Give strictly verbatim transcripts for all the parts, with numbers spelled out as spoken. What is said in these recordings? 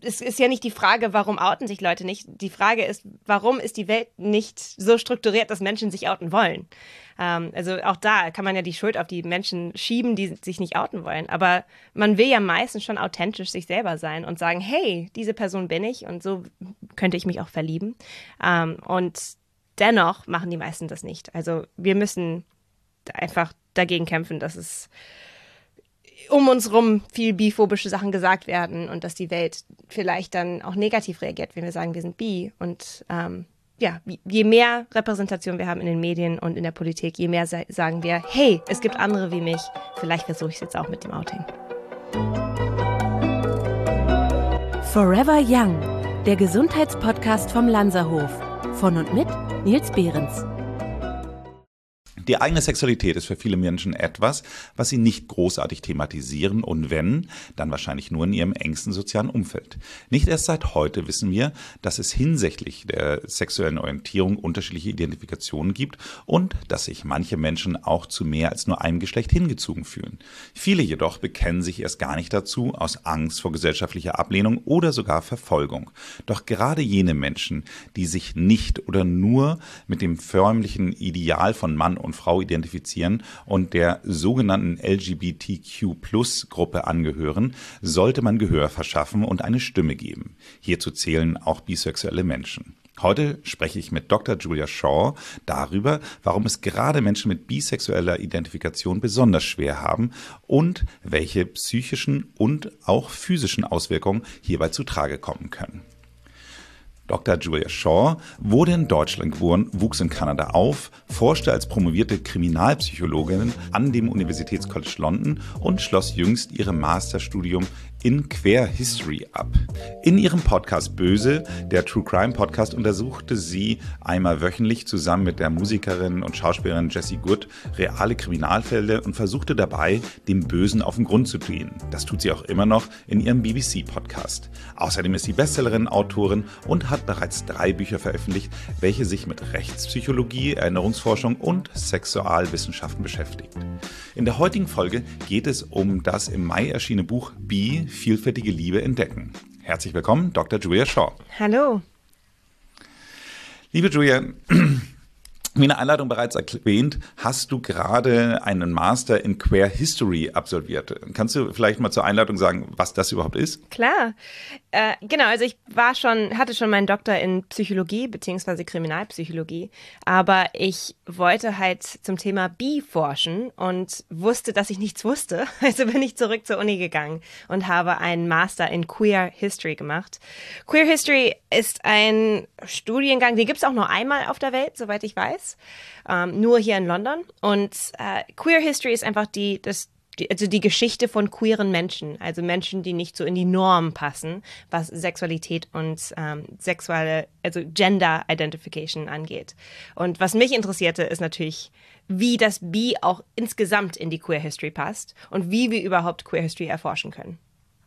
es ist ja nicht die Frage, warum outen sich Leute nicht. Die Frage ist, warum ist die Welt nicht so strukturiert, dass Menschen sich outen wollen? Ähm, also auch da kann man ja die Schuld auf die Menschen schieben, die sich nicht outen wollen. Aber man will ja meistens schon authentisch sich selber sein und sagen, hey, diese Person bin ich und so könnte ich mich auch verlieben. Ähm, und dennoch machen die meisten das nicht. Also wir müssen einfach dagegen kämpfen, dass es um uns rum viel biphobische Sachen gesagt werden und dass die Welt vielleicht dann auch negativ reagiert, wenn wir sagen, wir sind bi. Und ähm, ja, je mehr Repräsentation wir haben in den Medien und in der Politik, je mehr sa- sagen wir, hey, es gibt andere wie mich. Vielleicht versuche ich es jetzt auch mit dem Outing. Forever Young, der Gesundheitspodcast vom Lanzerhof. Von und mit Nils Behrens. Die eigene Sexualität ist für viele Menschen etwas, was sie nicht großartig thematisieren und wenn, dann wahrscheinlich nur in ihrem engsten sozialen Umfeld. Nicht erst seit heute wissen wir, dass es hinsichtlich der sexuellen Orientierung unterschiedliche Identifikationen gibt und dass sich manche Menschen auch zu mehr als nur einem Geschlecht hingezogen fühlen. Viele jedoch bekennen sich erst gar nicht dazu, aus Angst vor gesellschaftlicher Ablehnung oder sogar Verfolgung. Doch gerade jene Menschen, die sich nicht oder nur mit dem förmlichen Ideal von Mann und Frau identifizieren und der sogenannten L G B T Q Plus Gruppe angehören, sollte man Gehör verschaffen und eine Stimme geben. Hierzu zählen auch bisexuelle Menschen. Heute spreche ich mit Doktor Julia Shaw darüber, warum es gerade Menschen mit bisexueller Identifikation besonders schwer haben und welche psychischen und auch physischen Auswirkungen hierbei zutage kommen können. Doktor Julia Shaw wurde in Deutschland geboren, wuchs in Kanada auf, forschte als promovierte Kriminalpsychologin an dem Universitätscollege London und schloss jüngst ihrem Masterstudium in Queer History ab. In ihrem Podcast Böse, der True Crime Podcast, untersuchte sie einmal wöchentlich zusammen mit der Musikerin und Schauspielerin Jessie Good reale Kriminalfälle und versuchte dabei, dem Bösen auf den Grund zu gehen. Das tut sie auch immer noch in ihrem B B C-Podcast. Außerdem ist sie Bestsellerin, Autorin und hat bereits drei Bücher veröffentlicht, welche sich mit Rechtspsychologie, Erinnerungsforschung und Sexualwissenschaften beschäftigt. In der heutigen Folge geht es um das im Mai erschienene Buch Bi, vielfältige Liebe entdecken. Herzlich willkommen, Doktor Julia Shaw. Hallo. Liebe Julia, wie in der Einleitung bereits erwähnt, hast du gerade einen Master in Queer History absolviert. Kannst du vielleicht mal zur Einleitung sagen, was das überhaupt ist? Klar. Äh, genau, also ich war schon, hatte schon meinen Doktor in Psychologie bzw. Kriminalpsychologie, aber ich wollte halt zum Thema Bi forschen und wusste, dass ich nichts wusste. Also bin ich zurück zur Uni gegangen und habe einen Master in Queer History gemacht. Queer History ist ein Studiengang, den gibt es auch nur einmal auf der Welt, soweit ich weiß. Ähm, nur hier in London. Und äh, Queer History ist einfach die, das, die, also die Geschichte von queeren Menschen. Also Menschen, die nicht so in die Norm passen, was Sexualität und ähm, sexuelle, also Gender Identification angeht. Und was mich interessierte, ist natürlich, wie das Bi auch insgesamt in die Queer History passt und wie wir überhaupt Queer History erforschen können.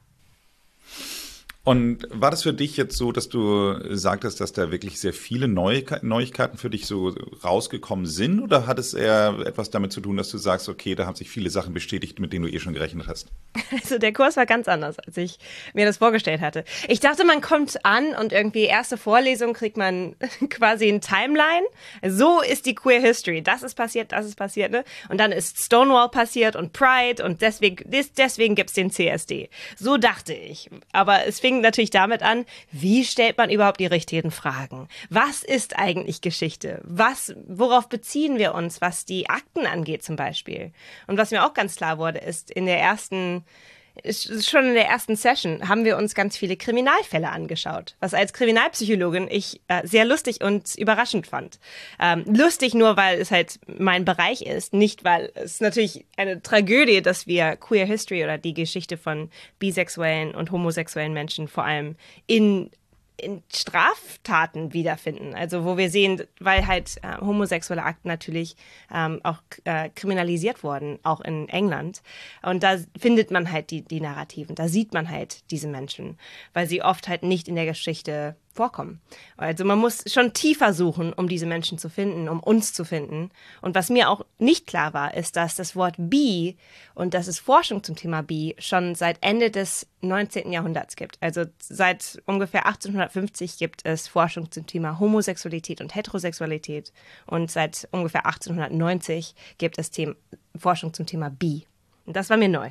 Und war das für dich jetzt so, dass du sagtest, dass da wirklich sehr viele Neuigkeiten für dich so rausgekommen sind? Oder hat es eher etwas damit zu tun, dass du sagst, okay, da haben sich viele Sachen bestätigt, mit denen du eh schon gerechnet hast? Also der Kurs war ganz anders, als ich mir das vorgestellt hatte. Ich dachte, man kommt an und irgendwie erste Vorlesung kriegt man quasi ein Timeline. So ist die Queer History. Das ist passiert, das ist passiert, ne? Und dann ist Stonewall passiert und Pride und deswegen, deswegen gibt's den C S D. So dachte ich. Aber es fing natürlich damit an, wie stellt man überhaupt die richtigen Fragen? Was ist eigentlich Geschichte? Was, worauf beziehen wir uns, was die Akten angeht zum Beispiel? Und was mir auch ganz klar wurde, ist in der ersten Schon in der ersten Session haben wir uns ganz viele Kriminalfälle angeschaut, was als Kriminalpsychologin ich äh, sehr lustig und überraschend fand. Ähm, lustig nur, weil es halt mein Bereich ist, nicht weil es natürlich eine Tragödie, dass wir Queer History oder die Geschichte von bisexuellen und homosexuellen Menschen vor allem in in Straftaten wiederfinden. Also wo wir sehen, weil halt äh, homosexuelle Akten natürlich ähm, auch äh, kriminalisiert wurden, auch in England. Und da findet man halt die, die Narrativen, da sieht man halt diese Menschen, weil sie oft halt nicht in der Geschichte vorkommen. Also man muss schon tiefer suchen, um diese Menschen zu finden, um uns zu finden. Und was mir auch nicht klar war, ist, dass das Wort bi und dass es Forschung zum Thema bi schon seit Ende des neunzehnten Jahrhunderts gibt. Also seit ungefähr achtzehnhundertfünfzig gibt es Forschung zum Thema Homosexualität und Heterosexualität. Und seit ungefähr achtzehnhundertneunzig gibt es Themen, Forschung zum Thema bi. Und das war mir neu.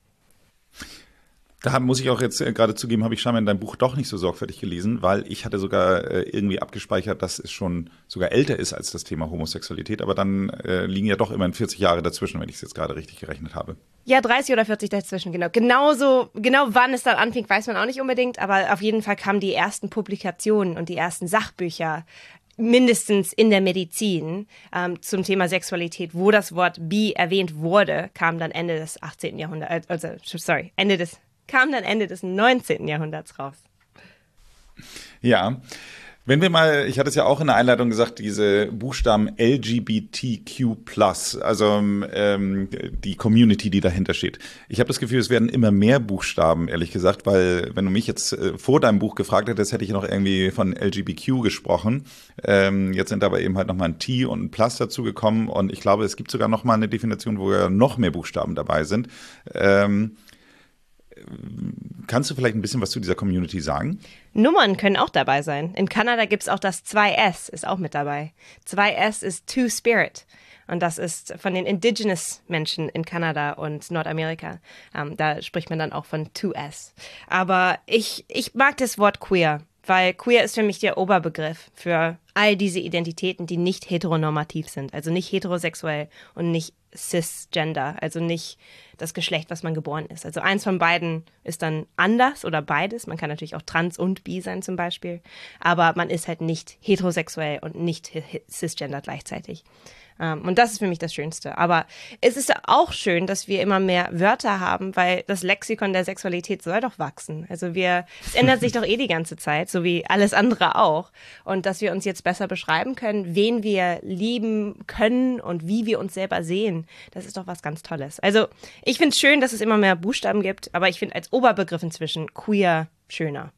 Da muss ich auch jetzt äh, gerade zugeben, habe ich scheinbar in deinem Buch doch nicht so sorgfältig gelesen, weil ich hatte sogar äh, irgendwie abgespeichert, dass es schon sogar älter ist als das Thema Homosexualität. Aber dann äh, liegen ja doch immerhin vierzig Jahre dazwischen, wenn ich es jetzt gerade richtig gerechnet habe. Ja, dreißig oder vierzig dazwischen, genau. Genauso, genau wann es dann anfing, weiß man auch nicht unbedingt. Aber auf jeden Fall kamen die ersten Publikationen und die ersten Sachbücher mindestens in der Medizin ähm, zum Thema Sexualität, wo das Wort bi erwähnt wurde, kam dann Ende des achtzehnten Jahrhunderts, also sorry, Ende des kam dann Ende des neunzehnten Jahrhunderts raus. Ja, wenn wir mal, ich hatte es ja auch in der Einleitung gesagt, diese Buchstaben L G B T Q plus, also ähm, die Community, die dahinter steht. Ich habe das Gefühl, es werden immer mehr Buchstaben, ehrlich gesagt, weil wenn du mich jetzt äh, vor deinem Buch gefragt hättest, hätte ich noch irgendwie von L G B T Q gesprochen. Ähm, jetzt sind aber eben halt nochmal ein T und ein Plus dazu gekommen und ich glaube, es gibt sogar nochmal eine Definition, wo ja noch mehr Buchstaben dabei sind. Ähm, Kannst du vielleicht ein bisschen was zu dieser Community sagen? Nummern können auch dabei sein. In Kanada gibt es auch das zwei S, ist auch mit dabei. zwei S ist Two-Spirit. Und das ist von den Indigenous Menschen in Kanada und Nordamerika. Ähm, da spricht man dann auch von zwei S. Aber ich, ich mag das Wort queer, weil queer ist für mich der Oberbegriff für all diese Identitäten, die nicht heteronormativ sind. Also nicht heterosexuell und nicht cisgender, also nicht das Geschlecht, was man geboren ist. Also eins von beiden ist dann anders oder beides. Man kann natürlich auch trans und bi sein zum Beispiel, aber man ist halt nicht heterosexuell und nicht cisgender gleichzeitig. Um, und das ist für mich das Schönste. Aber es ist auch schön, dass wir immer mehr Wörter haben, weil das Lexikon der Sexualität soll doch wachsen. Also wir, es ändert sich doch eh die ganze Zeit, so wie alles andere auch. Und dass wir uns jetzt besser beschreiben können, wen wir lieben können und wie wir uns selber sehen, das ist doch was ganz Tolles. Also ich finde es schön, dass es immer mehr Buchstaben gibt, aber ich finde als Oberbegriff inzwischen queer schöner.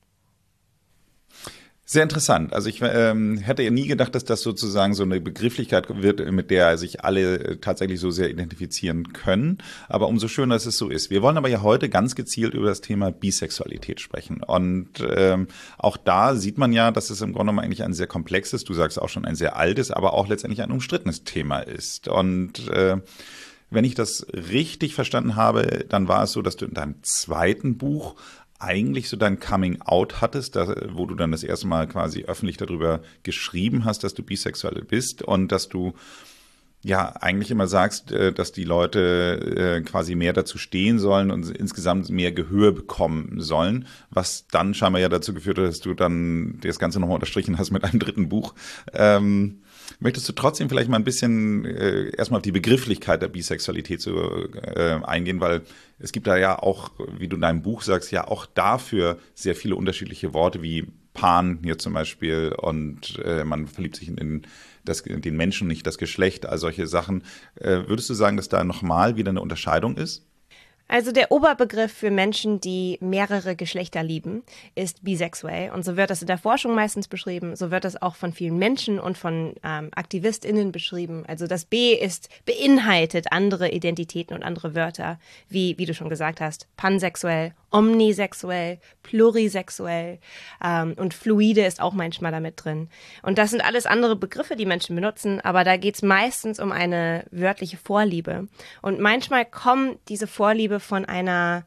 Sehr interessant. Also ich ähm, hätte ja nie gedacht, dass das sozusagen so eine Begrifflichkeit wird, mit der sich alle tatsächlich so sehr identifizieren können. Aber umso schöner, dass es so ist. Wir wollen aber ja heute ganz gezielt über das Thema Bisexualität sprechen. Und ähm, auch da sieht man ja, dass es im Grunde genommen eigentlich ein sehr komplexes, du sagst auch schon ein sehr altes, aber auch letztendlich ein umstrittenes Thema ist. Und äh, wenn ich das richtig verstanden habe, dann war es so, dass du in deinem zweiten Buch eigentlich so dein Coming Out hattest, da, wo du dann das erste Mal quasi öffentlich darüber geschrieben hast, dass du bisexuell bist und dass du ja eigentlich immer sagst, dass die Leute quasi mehr dazu stehen sollen und insgesamt mehr Gehör bekommen sollen, was dann scheinbar ja dazu geführt hat, dass du dann das Ganze nochmal unterstrichen hast mit einem dritten Buch. Ähm, möchtest du trotzdem vielleicht mal ein bisschen äh, erstmal auf die Begrifflichkeit der Bisexualität so, äh, eingehen, weil es gibt da ja auch, wie du in deinem Buch sagst, ja auch dafür sehr viele unterschiedliche Worte wie Pan hier zum Beispiel und äh, man verliebt sich in den, das, den Menschen, nicht das Geschlecht, all solche Sachen. Äh, würdest du sagen, dass da nochmal wieder eine Unterscheidung ist? Also der Oberbegriff für Menschen, die mehrere Geschlechter lieben, ist bisexuell. Und so wird das in der Forschung meistens beschrieben. So wird das auch von vielen Menschen und von ähm, AktivistInnen beschrieben. Also das B ist beinhaltet andere Identitäten und andere Wörter, wie, wie du schon gesagt hast, pansexuell, omnisexuell, plurisexuell ähm, und fluide ist auch manchmal damit drin. Und das sind alles andere Begriffe, die Menschen benutzen, aber da geht es meistens um eine wörtliche Vorliebe. Und manchmal kommt diese Vorliebe von einer,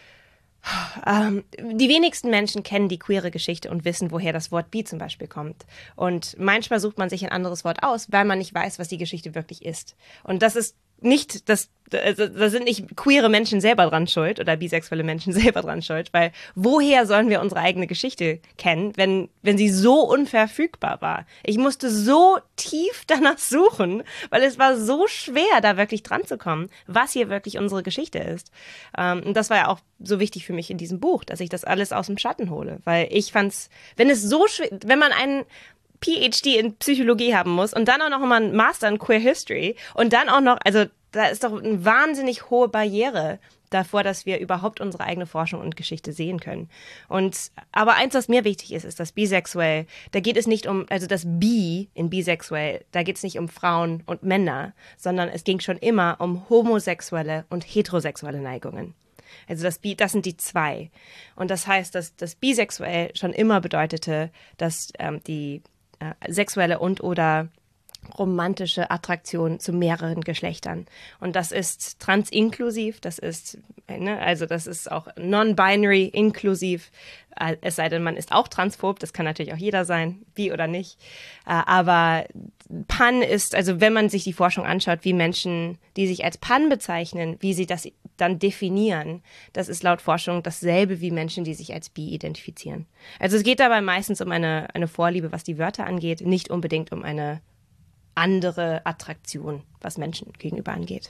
ähm, die wenigsten Menschen kennen die queere Geschichte und wissen, woher das Wort bi zum Beispiel kommt. Und manchmal sucht man sich ein anderes Wort aus, weil man nicht weiß, was die Geschichte wirklich ist. Und das ist nicht, das, da sind nicht queere Menschen selber dran schuld oder bisexuelle Menschen selber dran schuld, weil woher sollen wir unsere eigene Geschichte kennen, wenn, wenn sie so unverfügbar war? Ich musste so tief danach suchen, weil es war so schwer, da wirklich dran zu kommen, was hier wirklich unsere Geschichte ist. Und das war ja auch so wichtig für mich in diesem Buch, dass ich das alles aus dem Schatten hole, weil ich fand's, wenn es so schwer, wenn man einen P H D in Psychologie haben muss und dann auch noch mal einen Master in Queer History und dann auch noch, also da ist doch eine wahnsinnig hohe Barriere, davor, dass wir überhaupt unsere eigene Forschung und Geschichte sehen können. Und aber eins, was mir wichtig ist, ist, dass bisexuell, da geht es nicht um, also das Bi in bisexuell, da geht es nicht um Frauen und Männer, sondern es ging schon immer um homosexuelle und heterosexuelle Neigungen. Also das Bi, das sind die zwei. Und das heißt, dass das bisexuell schon immer bedeutete, dass ähm, die äh, sexuelle und oder romantische Attraktion zu mehreren Geschlechtern. Und das ist transinklusiv, das ist, ne, also das ist auch non-binary inklusiv, äh, es sei denn, man ist auch transphob, das kann natürlich auch jeder sein, bi oder nicht. Äh, aber Pan ist, also wenn man sich die Forschung anschaut, wie Menschen, die sich als Pan bezeichnen, wie sie das dann definieren, das ist laut Forschung dasselbe wie Menschen, die sich als bi identifizieren. Also es geht dabei meistens um eine, eine Vorliebe, was die Wörter angeht, nicht unbedingt um eine andere Attraktion, was Menschen gegenüber angeht.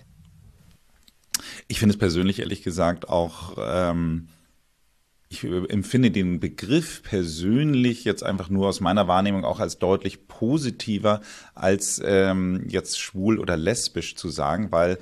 Ich finde es persönlich, ehrlich gesagt, auch, ähm, ich empfinde den Begriff persönlich jetzt einfach nur aus meiner Wahrnehmung auch als deutlich positiver, als ähm, jetzt schwul oder lesbisch zu sagen, weil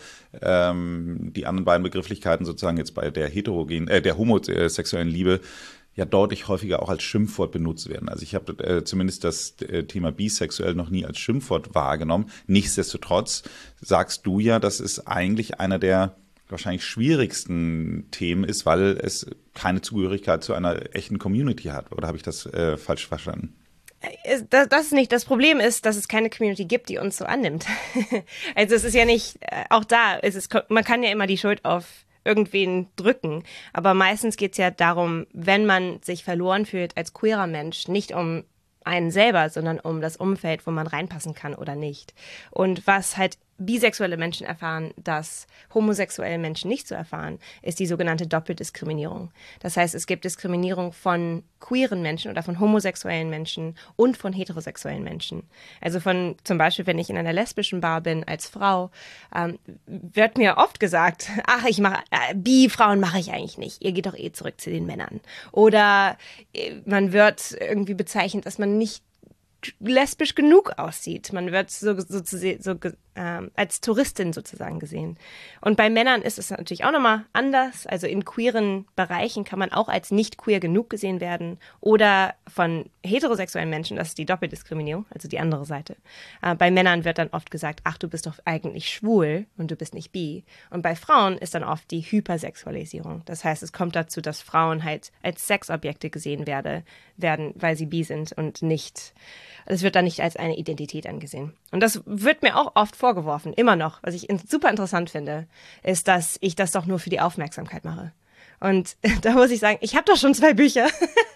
ähm, die anderen beiden Begrifflichkeiten sozusagen jetzt bei der heterogen, äh, der homosexuellen Liebe ja deutlich häufiger auch als Schimpfwort benutzt werden. Also ich habe äh, zumindest das äh, Thema bisexuell noch nie als Schimpfwort wahrgenommen. Nichtsdestotrotz sagst du ja, dass es eigentlich einer der wahrscheinlich schwierigsten Themen ist, weil es keine Zugehörigkeit zu einer echten Community hat. Oder habe ich das äh, falsch verstanden? Das, das ist nicht. Das Problem ist, dass es keine Community gibt, die uns so annimmt. Also es ist ja nicht, äh, auch da, es ist, man kann ja immer die Schuld auf irgendwen drücken. Aber meistens geht es ja darum, wenn man sich verloren fühlt als queerer Mensch, nicht um einen selber, sondern um das Umfeld, wo man reinpassen kann oder nicht. Und was halt bisexuelle Menschen erfahren, das homosexuelle Menschen nicht so erfahren, ist die sogenannte Doppeldiskriminierung. Das heißt, es gibt Diskriminierung von queeren Menschen oder von homosexuellen Menschen und von heterosexuellen Menschen. Also von zum Beispiel, wenn ich in einer lesbischen Bar bin als Frau, ähm, wird mir oft gesagt, ach, ich mache äh, Bi-Frauen mache ich eigentlich nicht. Ihr geht doch eh zurück zu den Männern. Oder äh, man wird irgendwie bezeichnet, dass man nicht lesbisch genug aussieht. Man wird so, so, so, so ähm, als Touristin sozusagen gesehen. Und bei Männern ist es natürlich auch nochmal anders. Also in queeren Bereichen kann man auch als nicht queer genug gesehen werden. Oder von heterosexuellen Menschen, das ist die Doppeldiskriminierung, also die andere Seite. Äh, bei Männern wird dann oft gesagt, ach, du bist doch eigentlich schwul und du bist nicht bi. Und bei Frauen ist dann oft die Hypersexualisierung. Das heißt, es kommt dazu, dass Frauen halt als Sexobjekte gesehen werde, werden, weil sie bi sind und nicht. Das wird dann nicht als eine Identität angesehen. Und das wird mir auch oft vorgeworfen, immer noch. Was ich super interessant finde, ist, dass ich das doch nur für die Aufmerksamkeit mache. Und da muss ich sagen, ich habe doch schon zwei Bücher.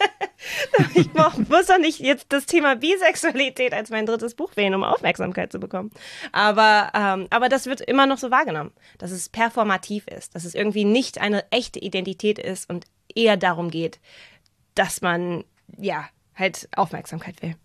Ich muss doch nicht jetzt das Thema Bisexualität als mein drittes Buch wählen, um Aufmerksamkeit zu bekommen. Aber, ähm, aber das wird immer noch so wahrgenommen, dass es performativ ist, dass es irgendwie nicht eine echte Identität ist und eher darum geht, dass man, ja, halt Aufmerksamkeit will.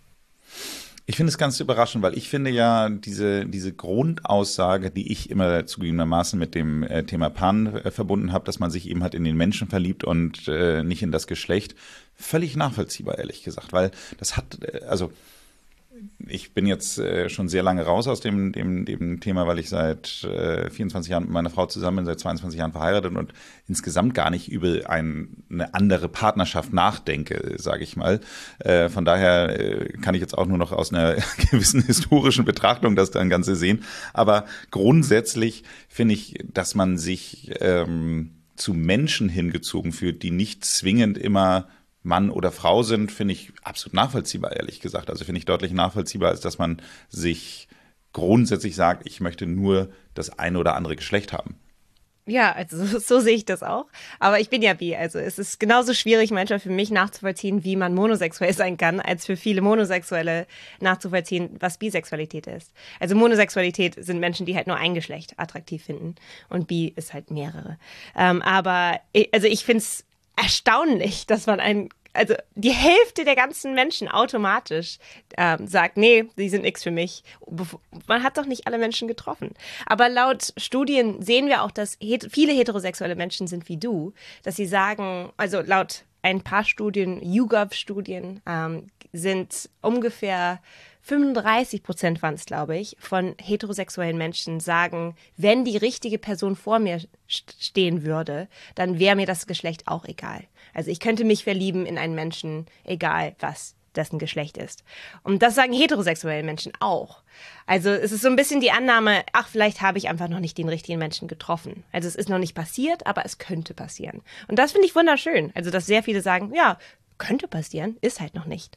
Ich finde es ganz überraschend, weil ich finde ja diese, diese Grundaussage, die ich immer zugegebenermaßen mit dem äh, Thema Pan äh, verbunden habe, dass man sich eben halt in den Menschen verliebt und äh, nicht in das Geschlecht, völlig nachvollziehbar, ehrlich gesagt, weil das hat, äh, also ich bin jetzt äh, schon sehr lange raus aus dem, dem, dem Thema, weil ich seit äh, vierundzwanzig Jahren mit meiner Frau zusammen bin, seit zweiundzwanzig Jahren verheiratet und insgesamt gar nicht über ein, eine andere Partnerschaft nachdenke, sage ich mal. Äh, von daher äh, kann ich jetzt auch nur noch aus einer gewissen historischen Betrachtung das dann Ganze sehen. Aber grundsätzlich finde ich, dass man sich ähm, zu Menschen hingezogen fühlt, die nicht zwingend immer Mann oder Frau sind, finde ich absolut nachvollziehbar, ehrlich gesagt. Also finde ich deutlich nachvollziehbar, als dass man sich grundsätzlich sagt, ich möchte nur das eine oder andere Geschlecht haben. Ja, also so, so sehe ich das auch. Aber ich bin ja bi, also es ist genauso schwierig manchmal für mich nachzuvollziehen, wie man monosexuell sein kann, als für viele Monosexuelle nachzuvollziehen, was Bisexualität ist. Also Monosexualität sind Menschen, die halt nur ein Geschlecht attraktiv finden und bi ist halt mehrere. Ähm, aber ich, also ich finde es erstaunlich, dass man ein, also die Hälfte der ganzen Menschen automatisch ähm, sagt, nee, die sind nichts für mich. Man hat doch nicht alle Menschen getroffen. Aber laut Studien sehen wir auch, dass het- viele heterosexuelle Menschen sind wie du, dass sie sagen, also laut ein paar Studien, YouGov-Studien, ähm, sind ungefähr fünfunddreißig Prozent waren es, glaube ich, von heterosexuellen Menschen sagen, wenn die richtige Person vor mir stehen würde, dann wäre mir das Geschlecht auch egal. Also ich könnte mich verlieben in einen Menschen, egal was dessen Geschlecht ist. Und das sagen heterosexuelle Menschen auch. Also es ist so ein bisschen die Annahme, ach, vielleicht habe ich einfach noch nicht den richtigen Menschen getroffen. Also es ist noch nicht passiert, aber es könnte passieren. Und das finde ich wunderschön. Also dass sehr viele sagen, ja, könnte passieren, ist halt noch nicht.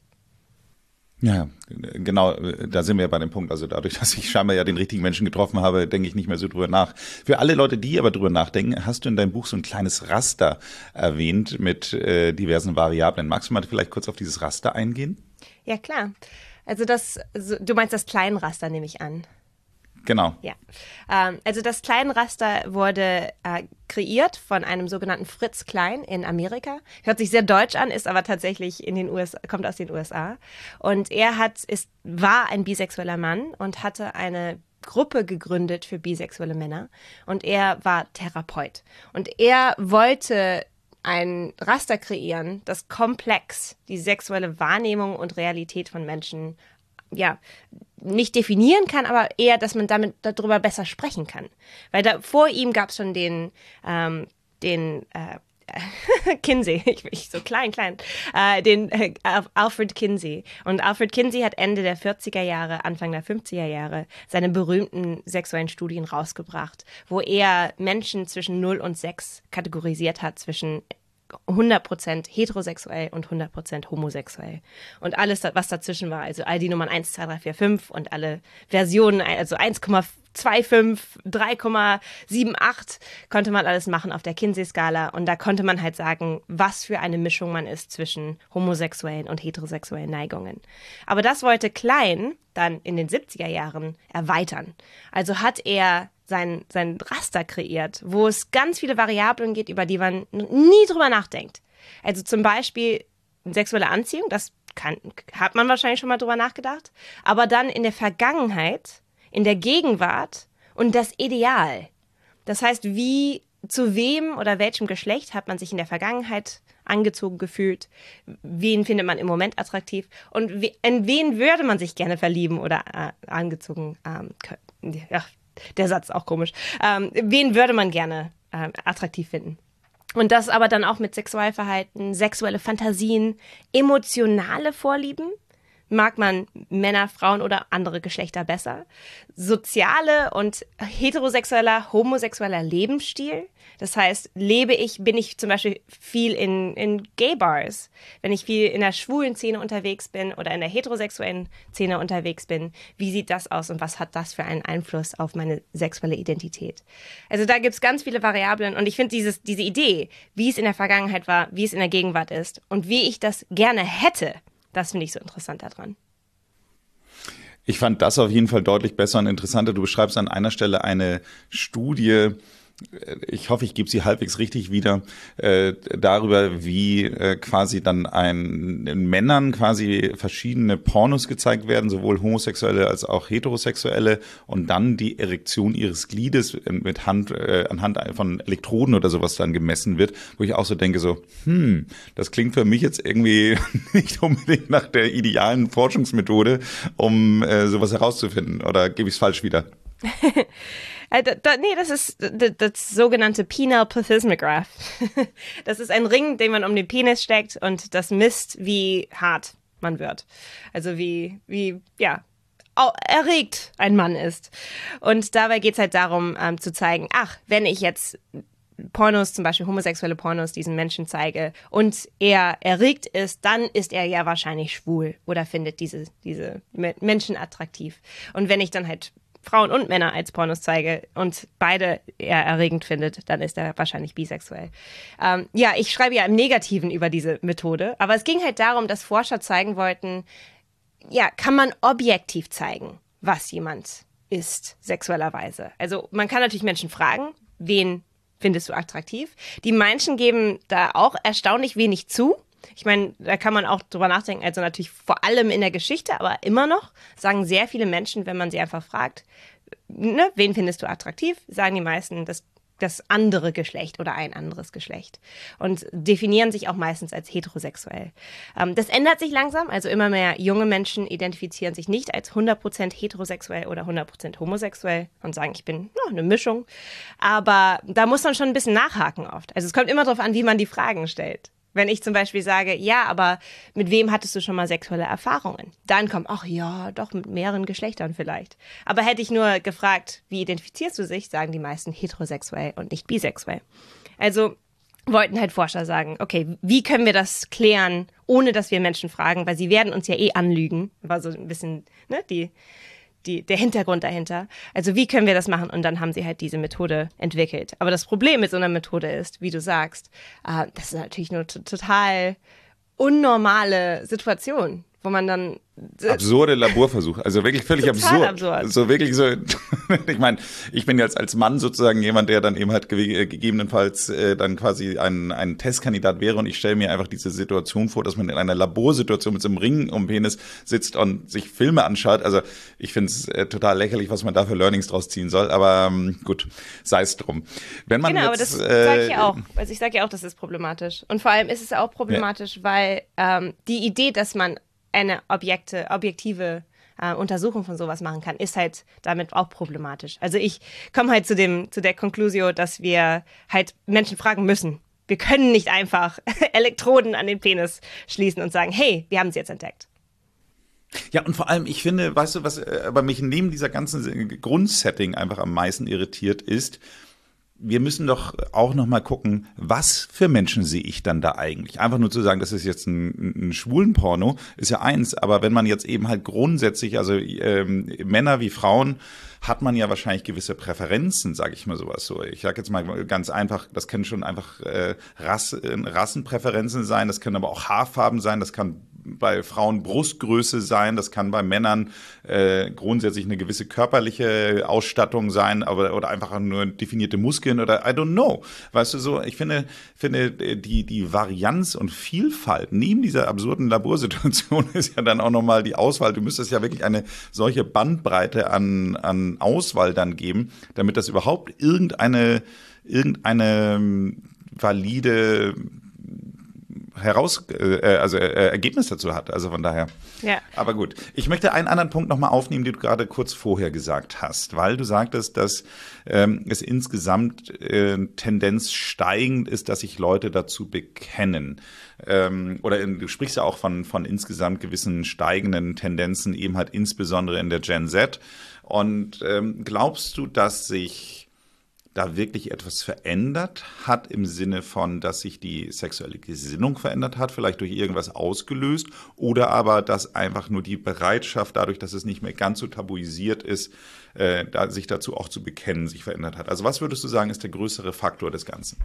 Ja, genau, da sind wir ja bei dem Punkt. Also dadurch, dass ich scheinbar ja den richtigen Menschen getroffen habe, denke ich nicht mehr so drüber nach. Für alle Leute, die aber drüber nachdenken, hast du in deinem Buch so ein kleines Raster erwähnt mit äh, diversen Variablen. Magst du mal vielleicht kurz auf dieses Raster eingehen? Ja, klar. Also das, also du meinst das Kleinraster, nehme ich an. Genau. Ja, ähm, also das Kleinraster wurde äh, kreiert von einem sogenannten Fritz Klein in Amerika. Hört sich sehr deutsch an, ist aber tatsächlich in den U S A, kommt aus den U S A. Und er hat, ist, war ein bisexueller Mann und hatte eine Gruppe gegründet für bisexuelle Männer. Und er war Therapeut. Und er wollte ein Raster kreieren, das komplex die sexuelle Wahrnehmung und Realität von Menschen ja, nicht definieren kann, aber eher, dass man damit darüber besser sprechen kann. Weil da vor ihm gab es schon den, ähm, den äh, Kinsey, ich bin so klein, klein, äh, den äh, Alfred Kinsey. Und Alfred Kinsey hat Ende der vierziger Jahre, Anfang der fünfziger Jahre seine berühmten sexuellen Studien rausgebracht, wo er Menschen zwischen null und sechs kategorisiert hat, zwischen hundert Prozent heterosexuell und hundert Prozent homosexuell. Und alles, was dazwischen war, also all die Nummern eins, zwei, drei, vier, fünf und alle Versionen, also eins Komma fünfundzwanzig, drei Komma achtundsiebzig, konnte man alles machen auf der Kinsey-Skala. Und da konnte man halt sagen, was für eine Mischung man ist zwischen homosexuellen und heterosexuellen Neigungen. Aber das wollte Klein dann in den siebziger Jahren erweitern. Also hat er sein, sein Raster kreiert, wo es ganz viele Variablen gibt, über die man nie drüber nachdenkt. Also zum Beispiel sexuelle Anziehung, das kann, hat man wahrscheinlich schon mal drüber nachgedacht. Aber dann in der Vergangenheit, in der Gegenwart und das Ideal. Das heißt, wie, zu wem oder welchem Geschlecht hat man sich in der Vergangenheit angezogen gefühlt, wen findet man im Moment attraktiv und in wen würde man sich gerne verlieben oder äh, angezogen, ähm, ja, der Satz ist auch komisch, ähm, wen würde man gerne äh, attraktiv finden. Und das aber dann auch mit Sexualverhalten, sexuelle Fantasien, emotionale Vorlieben. Mag man Männer, Frauen oder andere Geschlechter besser? Soziale und heterosexueller, homosexueller Lebensstil. Das heißt, lebe ich, bin ich zum Beispiel viel in, in Gay-Bars, wenn ich viel in der schwulen Szene unterwegs bin oder in der heterosexuellen Szene unterwegs bin. Wie sieht das aus und was hat das für einen Einfluss auf meine sexuelle Identität? Also da gibt es ganz viele Variablen und ich finde dieses diese Idee, wie es in der Vergangenheit war, wie es in der Gegenwart ist und wie ich das gerne hätte, das finde ich so interessant daran. Ich fand das auf jeden Fall deutlich besser und interessanter. Du beschreibst an einer Stelle eine Studie, ich hoffe, ich gebe sie halbwegs richtig wieder, äh, darüber, wie äh, quasi dann ein, in Männern quasi verschiedene Pornos gezeigt werden, sowohl homosexuelle als auch heterosexuelle, und dann die Erektion ihres Gliedes mit Hand, äh, anhand von Elektroden oder sowas dann gemessen wird, wo ich auch so denke, so, hm, das klingt für mich jetzt irgendwie nicht unbedingt nach der idealen Forschungsmethode, um äh, sowas herauszufinden, oder gebe ich es falsch wieder? Da, da, nee, das ist das, das sogenannte Penile Plethysmograph. Das ist ein Ring, den man um den Penis steckt und das misst, wie hart man wird. Also wie, wie ja, erregt ein Mann ist. Und dabei geht es halt darum, ähm, zu zeigen, ach, wenn ich jetzt Pornos, zum Beispiel homosexuelle Pornos, diesen Menschen zeige und er erregt ist, dann ist er ja wahrscheinlich schwul oder findet diese, diese Menschen attraktiv. Und wenn ich dann halt Frauen und Männer als Pornos zeige und beide er erregend findet, dann ist er wahrscheinlich bisexuell. Ähm, ja, ich schreibe ja im Negativen über diese Methode, aber es ging halt darum, dass Forscher zeigen wollten, ja, kann man objektiv zeigen, was jemand ist, sexuellerweise. Also man kann natürlich Menschen fragen, wen findest du attraktiv? Die Menschen geben da auch erstaunlich wenig zu. Ich meine, da kann man auch drüber nachdenken, also natürlich vor allem in der Geschichte, aber immer noch sagen sehr viele Menschen, wenn man sie einfach fragt, ne, wen findest du attraktiv, sagen die meisten, das das andere Geschlecht oder ein anderes Geschlecht und definieren sich auch meistens als heterosexuell. Ähm, das ändert sich langsam, also immer mehr junge Menschen identifizieren sich nicht als hundert Prozent heterosexuell oder hundert Prozent homosexuell und sagen, ich bin ja, eine Mischung. Aber da muss man schon ein bisschen nachhaken oft. Also es kommt immer darauf an, wie man die Fragen stellt. Wenn ich zum Beispiel sage, ja, aber mit wem hattest du schon mal sexuelle Erfahrungen? Dann kommt, ach ja, doch mit mehreren Geschlechtern vielleicht. Aber hätte ich nur gefragt, wie identifizierst du dich, sagen die meisten heterosexuell und nicht bisexuell. Also wollten halt Forscher sagen, okay, wie können wir das klären, ohne dass wir Menschen fragen, weil sie werden uns ja eh anlügen. War so ein bisschen, ne, die... Die, der Hintergrund dahinter. Also wie können wir das machen? Und dann haben sie halt diese Methode entwickelt. Aber das Problem mit so einer Methode ist, wie du sagst, äh, das ist natürlich eine t- total unnormale Situation, wo man dann... Absurde Laborversuche, also wirklich völlig Total absurd. absurd. So wirklich so, ich meine, ich bin jetzt als Mann sozusagen jemand, der dann eben halt ge- gegebenenfalls äh, dann quasi ein, ein Testkandidat wäre und ich stelle mir einfach diese Situation vor, dass man in einer Laborsituation mit so einem Ring um den Penis sitzt und sich Filme anschaut. Also ich finde es äh, total lächerlich, was man da für Learnings draus ziehen soll, aber ähm, gut, sei es drum. Wenn man genau, jetzt, aber das äh, sage ich ja auch. Also ich sage ja auch, das ist problematisch. Und vor allem ist es auch problematisch, ja. weil ähm, die Idee, dass man eine Objekte, objektive äh, Untersuchung von sowas machen kann, ist halt damit auch problematisch. Also ich komme halt zu dem, zu der Konklusion, dass wir halt Menschen fragen müssen. Wir können nicht einfach Elektroden an den Penis schließen und sagen, hey, wir haben es jetzt entdeckt. Ja, und vor allem, ich finde, weißt du, was aber mich neben dieser ganzen Grundsetting einfach am meisten irritiert ist, wir müssen doch auch noch mal gucken, was für Menschen sehe ich dann da eigentlich? Einfach nur zu sagen, das ist jetzt ein, ein Schwulenporno, ist ja eins. Aber wenn man jetzt eben halt grundsätzlich, also ähm, Männer wie Frauen, hat man ja wahrscheinlich gewisse Präferenzen, sage ich mal sowas so. Ich sage jetzt mal ganz einfach, das können schon einfach äh, Rass, äh, Rassenpräferenzen sein, das können aber auch Haarfarben sein, das kann bei Frauen Brustgröße sein, das kann bei Männern äh, grundsätzlich eine gewisse körperliche Ausstattung sein, aber oder einfach nur definierte Muskeln oder I don't know. Weißt du so, ich finde, finde die, die Varianz und Vielfalt neben dieser absurden Laborsituation ist ja dann auch nochmal die Auswahl. Du müsstest ja wirklich eine solche Bandbreite an, an Auswahl dann geben, damit das überhaupt irgendeine, irgendeine valide heraus, äh, also äh, Ergebnis dazu hat. Also von daher. Ja. Aber gut. Ich möchte einen anderen Punkt nochmal aufnehmen, den du gerade kurz vorher gesagt hast, weil du sagtest, dass ähm, es insgesamt äh, Tendenz steigend ist, dass sich Leute dazu bekennen. Ähm, oder in, du sprichst ja auch von, von insgesamt gewissen steigenden Tendenzen, eben halt insbesondere in der Gen Z. Und ähm, glaubst du, dass sich da wirklich etwas verändert hat im Sinne von, dass sich die sexuelle Gesinnung verändert hat, vielleicht durch irgendwas ausgelöst, oder aber, dass einfach nur die Bereitschaft, dadurch, dass es nicht mehr ganz so tabuisiert ist, äh, da, sich dazu auch zu bekennen, sich verändert hat? Also was würdest du sagen, ist der größere Faktor des Ganzen?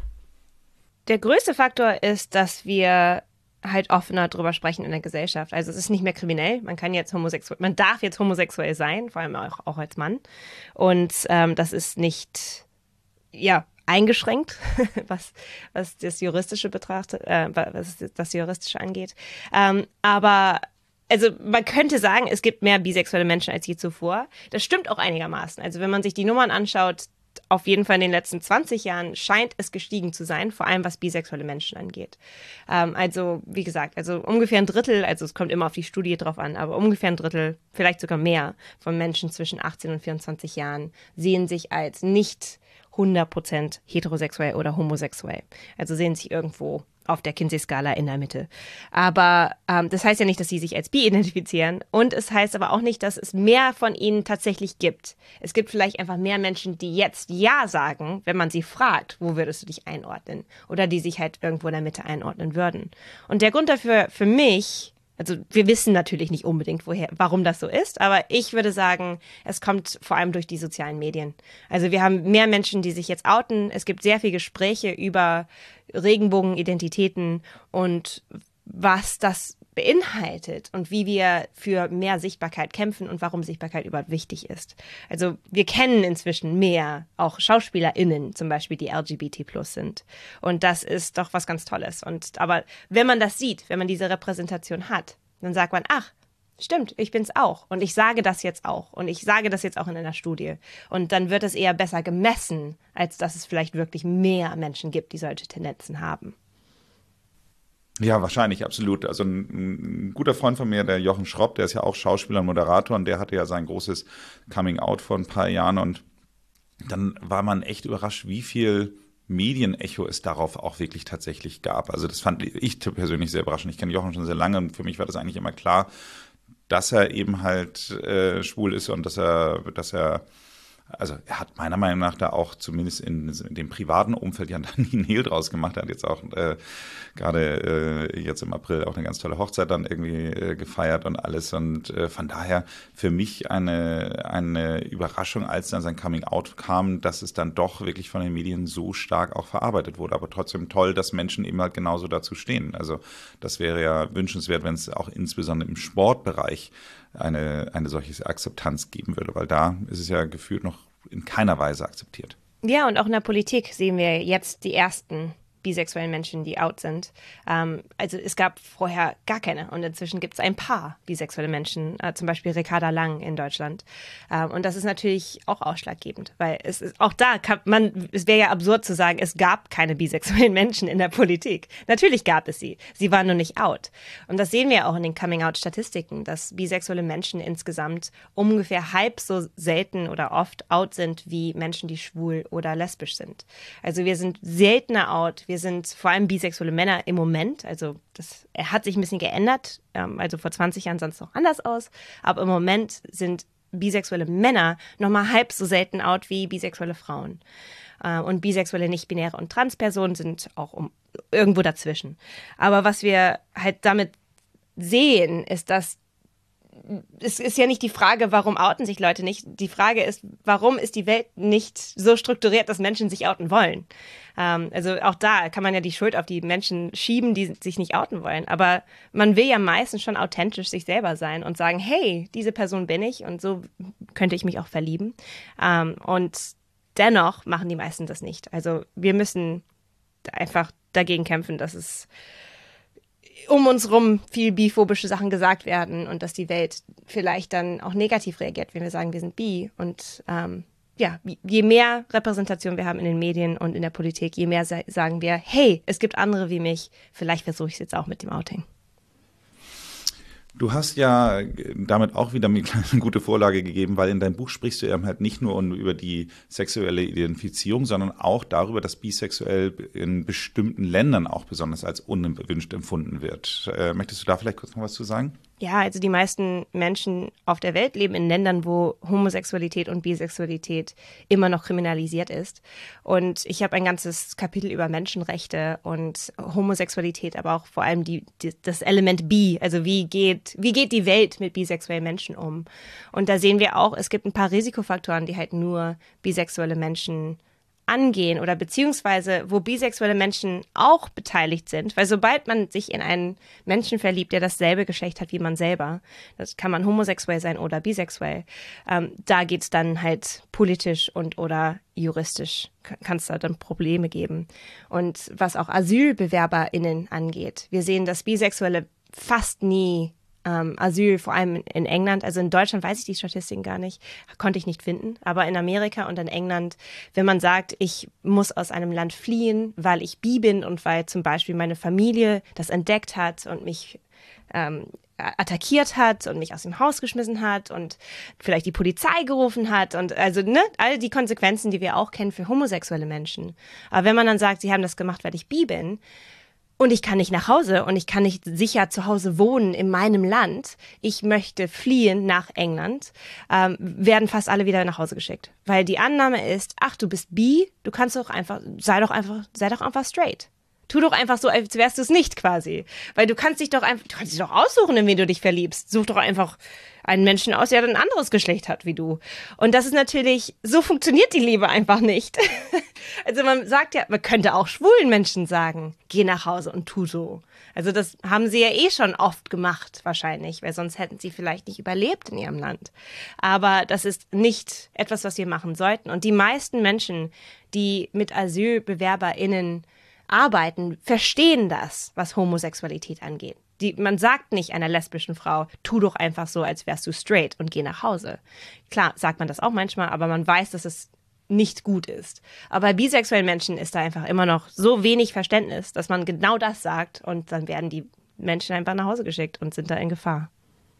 Der größte Faktor ist, dass wir halt offener drüber sprechen in der Gesellschaft. Also es ist nicht mehr kriminell. Man kann jetzt homosexuell, man darf jetzt homosexuell sein, vor allem auch, auch als Mann. Und ähm, das ist nicht ja, eingeschränkt, was, was das Juristische betrachtet, äh, was das Juristische angeht. Ähm, aber also man könnte sagen, es gibt mehr bisexuelle Menschen als je zuvor. Das stimmt auch einigermaßen. Also wenn man sich die Nummern anschaut, auf jeden Fall in den letzten zwanzig Jahren scheint es gestiegen zu sein, vor allem was bisexuelle Menschen angeht. Ähm, also wie gesagt, also ungefähr ein Drittel, also es kommt immer auf die Studie drauf an, aber ungefähr ein Drittel, vielleicht sogar mehr von Menschen zwischen achtzehn und vierundzwanzig Jahren sehen sich als nicht hundert Prozent heterosexuell oder homosexuell. Also sehen sich irgendwo auf der Kinsey-Skala in der Mitte. Aber ähm, das heißt ja nicht, dass sie sich als bi identifizieren. Und es heißt aber auch nicht, dass es mehr von ihnen tatsächlich gibt. Es gibt vielleicht einfach mehr Menschen, die jetzt Ja sagen, wenn man sie fragt, wo würdest du dich einordnen? Oder die sich halt irgendwo in der Mitte einordnen würden. Und der Grund dafür für mich, also wir wissen natürlich nicht unbedingt, woher, warum das so ist, aber ich würde sagen, es kommt vor allem durch die sozialen Medien. Also wir haben mehr Menschen, die sich jetzt outen. Es gibt sehr viele Gespräche über Regenbogenidentitäten und was das beinhaltet und wie wir für mehr Sichtbarkeit kämpfen und warum Sichtbarkeit überhaupt wichtig ist. Also wir kennen inzwischen mehr auch SchauspielerInnen, zum Beispiel, die L G B T plus sind. Und das ist doch was ganz Tolles. Und aber wenn man das sieht, wenn man diese Repräsentation hat, dann sagt man, ach, stimmt, ich bin's auch. Und ich sage das jetzt auch. Und ich sage das jetzt auch in einer Studie. Und dann wird es eher besser gemessen, als dass es vielleicht wirklich mehr Menschen gibt, die solche Tendenzen haben. Ja, wahrscheinlich, absolut. Also ein, ein guter Freund von mir, der Jochen Schropp, der ist ja auch Schauspieler und Moderator und der hatte ja sein großes Coming Out vor ein paar Jahren und dann war man echt überrascht, wie viel Medienecho es darauf auch wirklich tatsächlich gab. Also das fand ich persönlich sehr überraschend. Ich kenne Jochen schon sehr lange und für mich war das eigentlich immer klar, dass er eben halt äh, schwul ist und dass er, dass er Also er hat meiner Meinung nach da auch zumindest in, in dem privaten Umfeld ja nie einen Hehl draus gemacht. Er hat jetzt auch äh, gerade äh, jetzt im April auch eine ganz tolle Hochzeit dann irgendwie äh, gefeiert und alles. Und äh, von daher für mich eine, eine Überraschung, als dann sein Coming-out kam, dass es dann doch wirklich von den Medien so stark auch verarbeitet wurde. Aber trotzdem toll, dass Menschen eben halt genauso dazu stehen. Also das wäre ja wünschenswert, wenn es auch insbesondere im Sportbereich eine, eine solche Akzeptanz geben würde, weil da ist es ja gefühlt noch in keiner Weise akzeptiert. Ja, und auch in der Politik sehen wir jetzt die ersten bisexuellen Menschen, die out sind. Ähm, also es gab vorher gar keine und inzwischen gibt es ein paar bisexuelle Menschen, äh, zum Beispiel Ricarda Lang in Deutschland. Ähm, und das ist natürlich auch ausschlaggebend, weil es ist, auch da kann man, es wäre ja absurd zu sagen, es gab keine bisexuellen Menschen in der Politik. Natürlich gab es sie, sie waren nur nicht out. Und das sehen wir auch in den Coming-out-Statistiken, dass bisexuelle Menschen insgesamt ungefähr halb so selten oder oft out sind wie Menschen, die schwul oder lesbisch sind. Also wir sind seltener out. Wir sind vor allem bisexuelle Männer im Moment, also das er hat sich ein bisschen geändert, also vor zwanzig Jahren sah es noch anders aus, aber im Moment sind bisexuelle Männer nochmal halb so selten out wie bisexuelle Frauen. Und bisexuelle, nicht-binäre und Transpersonen sind auch um, irgendwo dazwischen. Aber was wir halt damit sehen, ist, dass es ist ja nicht die Frage, warum outen sich Leute nicht. Die Frage ist, warum ist die Welt nicht so strukturiert, dass Menschen sich outen wollen? Ähm, also auch da kann man ja die Schuld auf die Menschen schieben, die sich nicht outen wollen. Aber man will ja meistens schon authentisch sich selber sein und sagen, hey, diese Person bin ich und so könnte ich mich auch verlieben. Ähm, und dennoch machen die meisten das nicht. Also wir müssen einfach dagegen kämpfen, dass es um uns rum viel biphobische Sachen gesagt werden und dass die Welt vielleicht dann auch negativ reagiert, wenn wir sagen, wir sind bi. Und ähm, ja, je mehr Repräsentation wir haben in den Medien und in der Politik, je mehr sa- sagen wir, hey, es gibt andere wie mich, vielleicht versuche ich es jetzt auch mit dem Outing. Du hast ja damit auch wieder eine gute Vorlage gegeben, weil in deinem Buch sprichst du eben halt nicht nur über die sexuelle Identifizierung, sondern auch darüber, dass bisexuell in bestimmten Ländern auch besonders als unerwünscht empfunden wird. Äh, möchtest du da vielleicht kurz noch was zu sagen? Ja, also die meisten Menschen auf der Welt leben in Ländern, wo Homosexualität und Bisexualität immer noch kriminalisiert ist. Und ich habe ein ganzes Kapitel über Menschenrechte und Homosexualität, aber auch vor allem die, die, das Element Bi, also wie geht, wie geht die Welt mit bisexuellen Menschen um? Und da sehen wir auch, es gibt ein paar Risikofaktoren, die halt nur bisexuelle Menschen angehen oder beziehungsweise wo bisexuelle Menschen auch beteiligt sind, weil sobald man sich in einen Menschen verliebt, der dasselbe Geschlecht hat wie man selber, das kann man homosexuell sein oder bisexuell, ähm, da geht's dann halt politisch und oder juristisch, kann es da dann Probleme geben. Und was auch AsylbewerberInnen angeht, wir sehen, dass Bisexuelle fast nie Ähm, Asyl, vor allem in England, also in Deutschland weiß ich die Statistiken gar nicht, konnte ich nicht finden, aber in Amerika und in England, wenn man sagt, ich muss aus einem Land fliehen, weil ich bi bin und weil zum Beispiel meine Familie das entdeckt hat und mich ähm, attackiert hat und mich aus dem Haus geschmissen hat und vielleicht die Polizei gerufen hat und also ne, all die Konsequenzen, die wir auch kennen für homosexuelle Menschen. Aber wenn man dann sagt, sie haben das gemacht, weil ich bi bin, und ich kann nicht nach Hause und ich kann nicht sicher zu Hause wohnen in meinem Land. Ich möchte fliehen nach England, ähm, werden fast alle wieder nach Hause geschickt. Weil die Annahme ist, ach, du bist bi, du kannst doch einfach, sei doch einfach, sei doch einfach straight. Tu doch einfach so, als wärst du es nicht quasi. Weil du kannst dich doch einfach, du kannst dich doch aussuchen, in wen du dich verliebst. Such doch einfach einen Menschen aus, der ein anderes Geschlecht hat wie du. Und das ist natürlich, so funktioniert die Liebe einfach nicht. Also man sagt ja, man könnte auch schwulen Menschen sagen, geh nach Hause und tu so. Also das haben sie ja eh schon oft gemacht wahrscheinlich, weil sonst hätten sie vielleicht nicht überlebt in ihrem Land. Aber das ist nicht etwas, was wir machen sollten. Und die meisten Menschen, die mit AsylbewerberInnen arbeiten, verstehen das, was Homosexualität angeht. Die, man sagt nicht einer lesbischen Frau, tu doch einfach so, als wärst du straight und geh nach Hause. Klar, sagt man das auch manchmal, aber man weiß, dass es nicht gut ist. Aber bei bisexuellen Menschen ist da einfach immer noch so wenig Verständnis, dass man genau das sagt und dann werden die Menschen einfach nach Hause geschickt und sind da in Gefahr.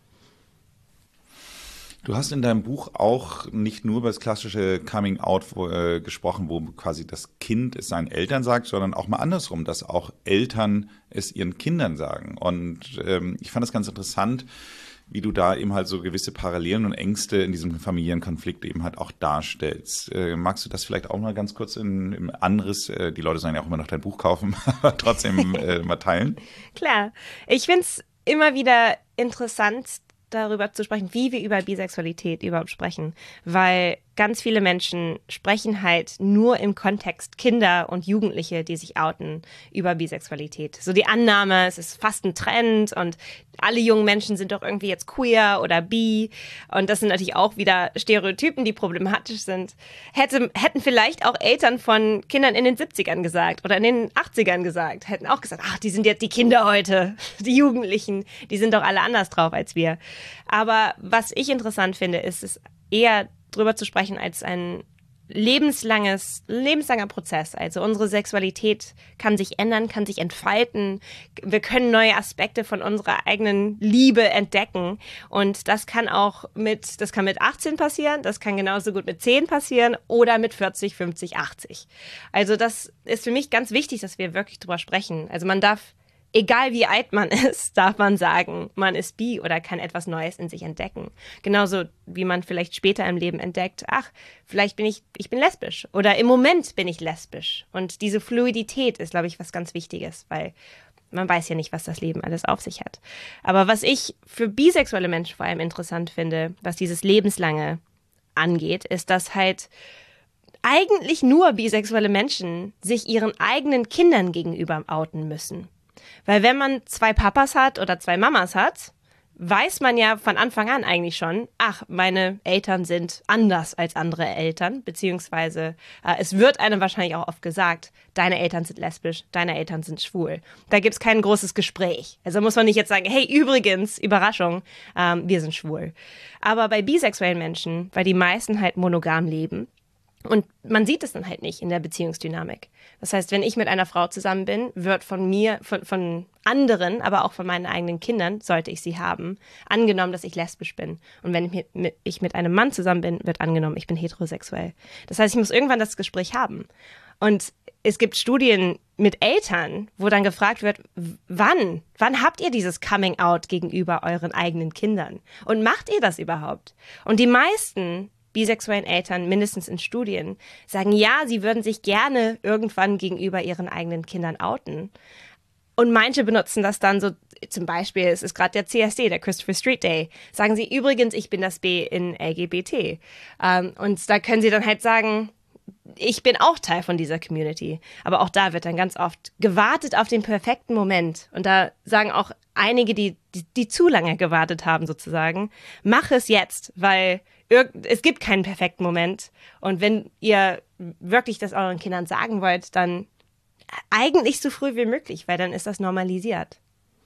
Du hast in deinem Buch auch nicht nur über das klassische Coming Out äh, gesprochen, wo quasi das Kind es seinen Eltern sagt, sondern auch mal andersrum, dass auch Eltern es ihren Kindern sagen. Und ähm, ich fand das ganz interessant, wie du da eben halt so gewisse Parallelen und Ängste in diesem Familienkonflikt eben halt auch darstellst. Äh, magst du das vielleicht auch mal ganz kurz in, im Anriss, äh, die Leute sollen ja auch immer noch dein Buch kaufen, aber trotzdem äh, mal teilen? Klar, ich finde es immer wieder interessant, darüber zu sprechen, wie wir über Bisexualität überhaupt sprechen, weil ganz viele Menschen sprechen halt nur im Kontext Kinder und Jugendliche, die sich outen, über Bisexualität. So die Annahme, es ist fast ein Trend und alle jungen Menschen sind doch irgendwie jetzt queer oder bi und das sind natürlich auch wieder Stereotypen, die problematisch sind. Hätte, hätten vielleicht auch Eltern von Kindern in den siebzigern gesagt oder in den achtzigern gesagt, hätten auch gesagt, ach, die sind jetzt die Kinder heute, die Jugendlichen, die sind doch alle anders drauf als wir. Aber was ich interessant finde, ist es eher drüber zu sprechen als ein lebenslanges, lebenslanger Prozess. Also unsere Sexualität kann sich ändern, kann sich entfalten. Wir können neue Aspekte von unserer eigenen Liebe entdecken. Und das kann auch mit, das kann mit achtzehn passieren, das kann genauso gut mit zehn passieren oder mit vierzig, fünfzig, achtzig. Also das ist für mich ganz wichtig, dass wir wirklich drüber sprechen. Also man darf, egal wie alt man ist, darf man sagen, man ist bi oder kann etwas Neues in sich entdecken. Genauso wie man vielleicht später im Leben entdeckt, ach, vielleicht bin ich, ich bin lesbisch oder im Moment bin ich lesbisch. Und diese Fluidität ist, glaube ich, was ganz Wichtiges, weil man weiß ja nicht, was das Leben alles auf sich hat. Aber was ich für bisexuelle Menschen vor allem interessant finde, was dieses Lebenslange angeht, ist, dass halt eigentlich nur bisexuelle Menschen sich ihren eigenen Kindern gegenüber outen müssen. Weil wenn man zwei Papas hat oder zwei Mamas hat, weiß man ja von Anfang an eigentlich schon, ach, meine Eltern sind anders als andere Eltern, beziehungsweise äh, es wird einem wahrscheinlich auch oft gesagt, deine Eltern sind lesbisch, deine Eltern sind schwul. Da gibt's kein großes Gespräch. Also muss man nicht jetzt sagen, hey, übrigens, Überraschung, ähm, wir sind schwul. Aber bei bisexuellen Menschen, weil die meisten halt monogam leben, und man sieht es dann halt nicht in der Beziehungsdynamik. Das heißt, wenn ich mit einer Frau zusammen bin, wird von mir, von, von anderen, aber auch von meinen eigenen Kindern, sollte ich sie haben, angenommen, dass ich lesbisch bin. Und wenn ich mit, mit, ich mit einem Mann zusammen bin, wird angenommen, ich bin heterosexuell. Das heißt, ich muss irgendwann das Gespräch haben. Und es gibt Studien mit Eltern, wo dann gefragt wird, wann? Wann habt ihr dieses Coming-out gegenüber euren eigenen Kindern? Und macht ihr das überhaupt? Und die meisten bisexuellen Eltern, mindestens in Studien, sagen, ja, sie würden sich gerne irgendwann gegenüber ihren eigenen Kindern outen. Und manche benutzen das dann so, zum Beispiel, es ist gerade der C S D, der Christopher Street Day, sagen sie, übrigens, ich bin das B in L G B T. Ähm, und da können sie dann halt sagen, ich bin auch Teil von dieser Community. Aber auch da wird dann ganz oft gewartet auf den perfekten Moment. Und da sagen auch einige, die, die, die zu lange gewartet haben sozusagen, mach es jetzt, weil es gibt keinen perfekten Moment. Und wenn ihr wirklich das euren Kindern sagen wollt, dann eigentlich so früh wie möglich, weil dann ist das normalisiert.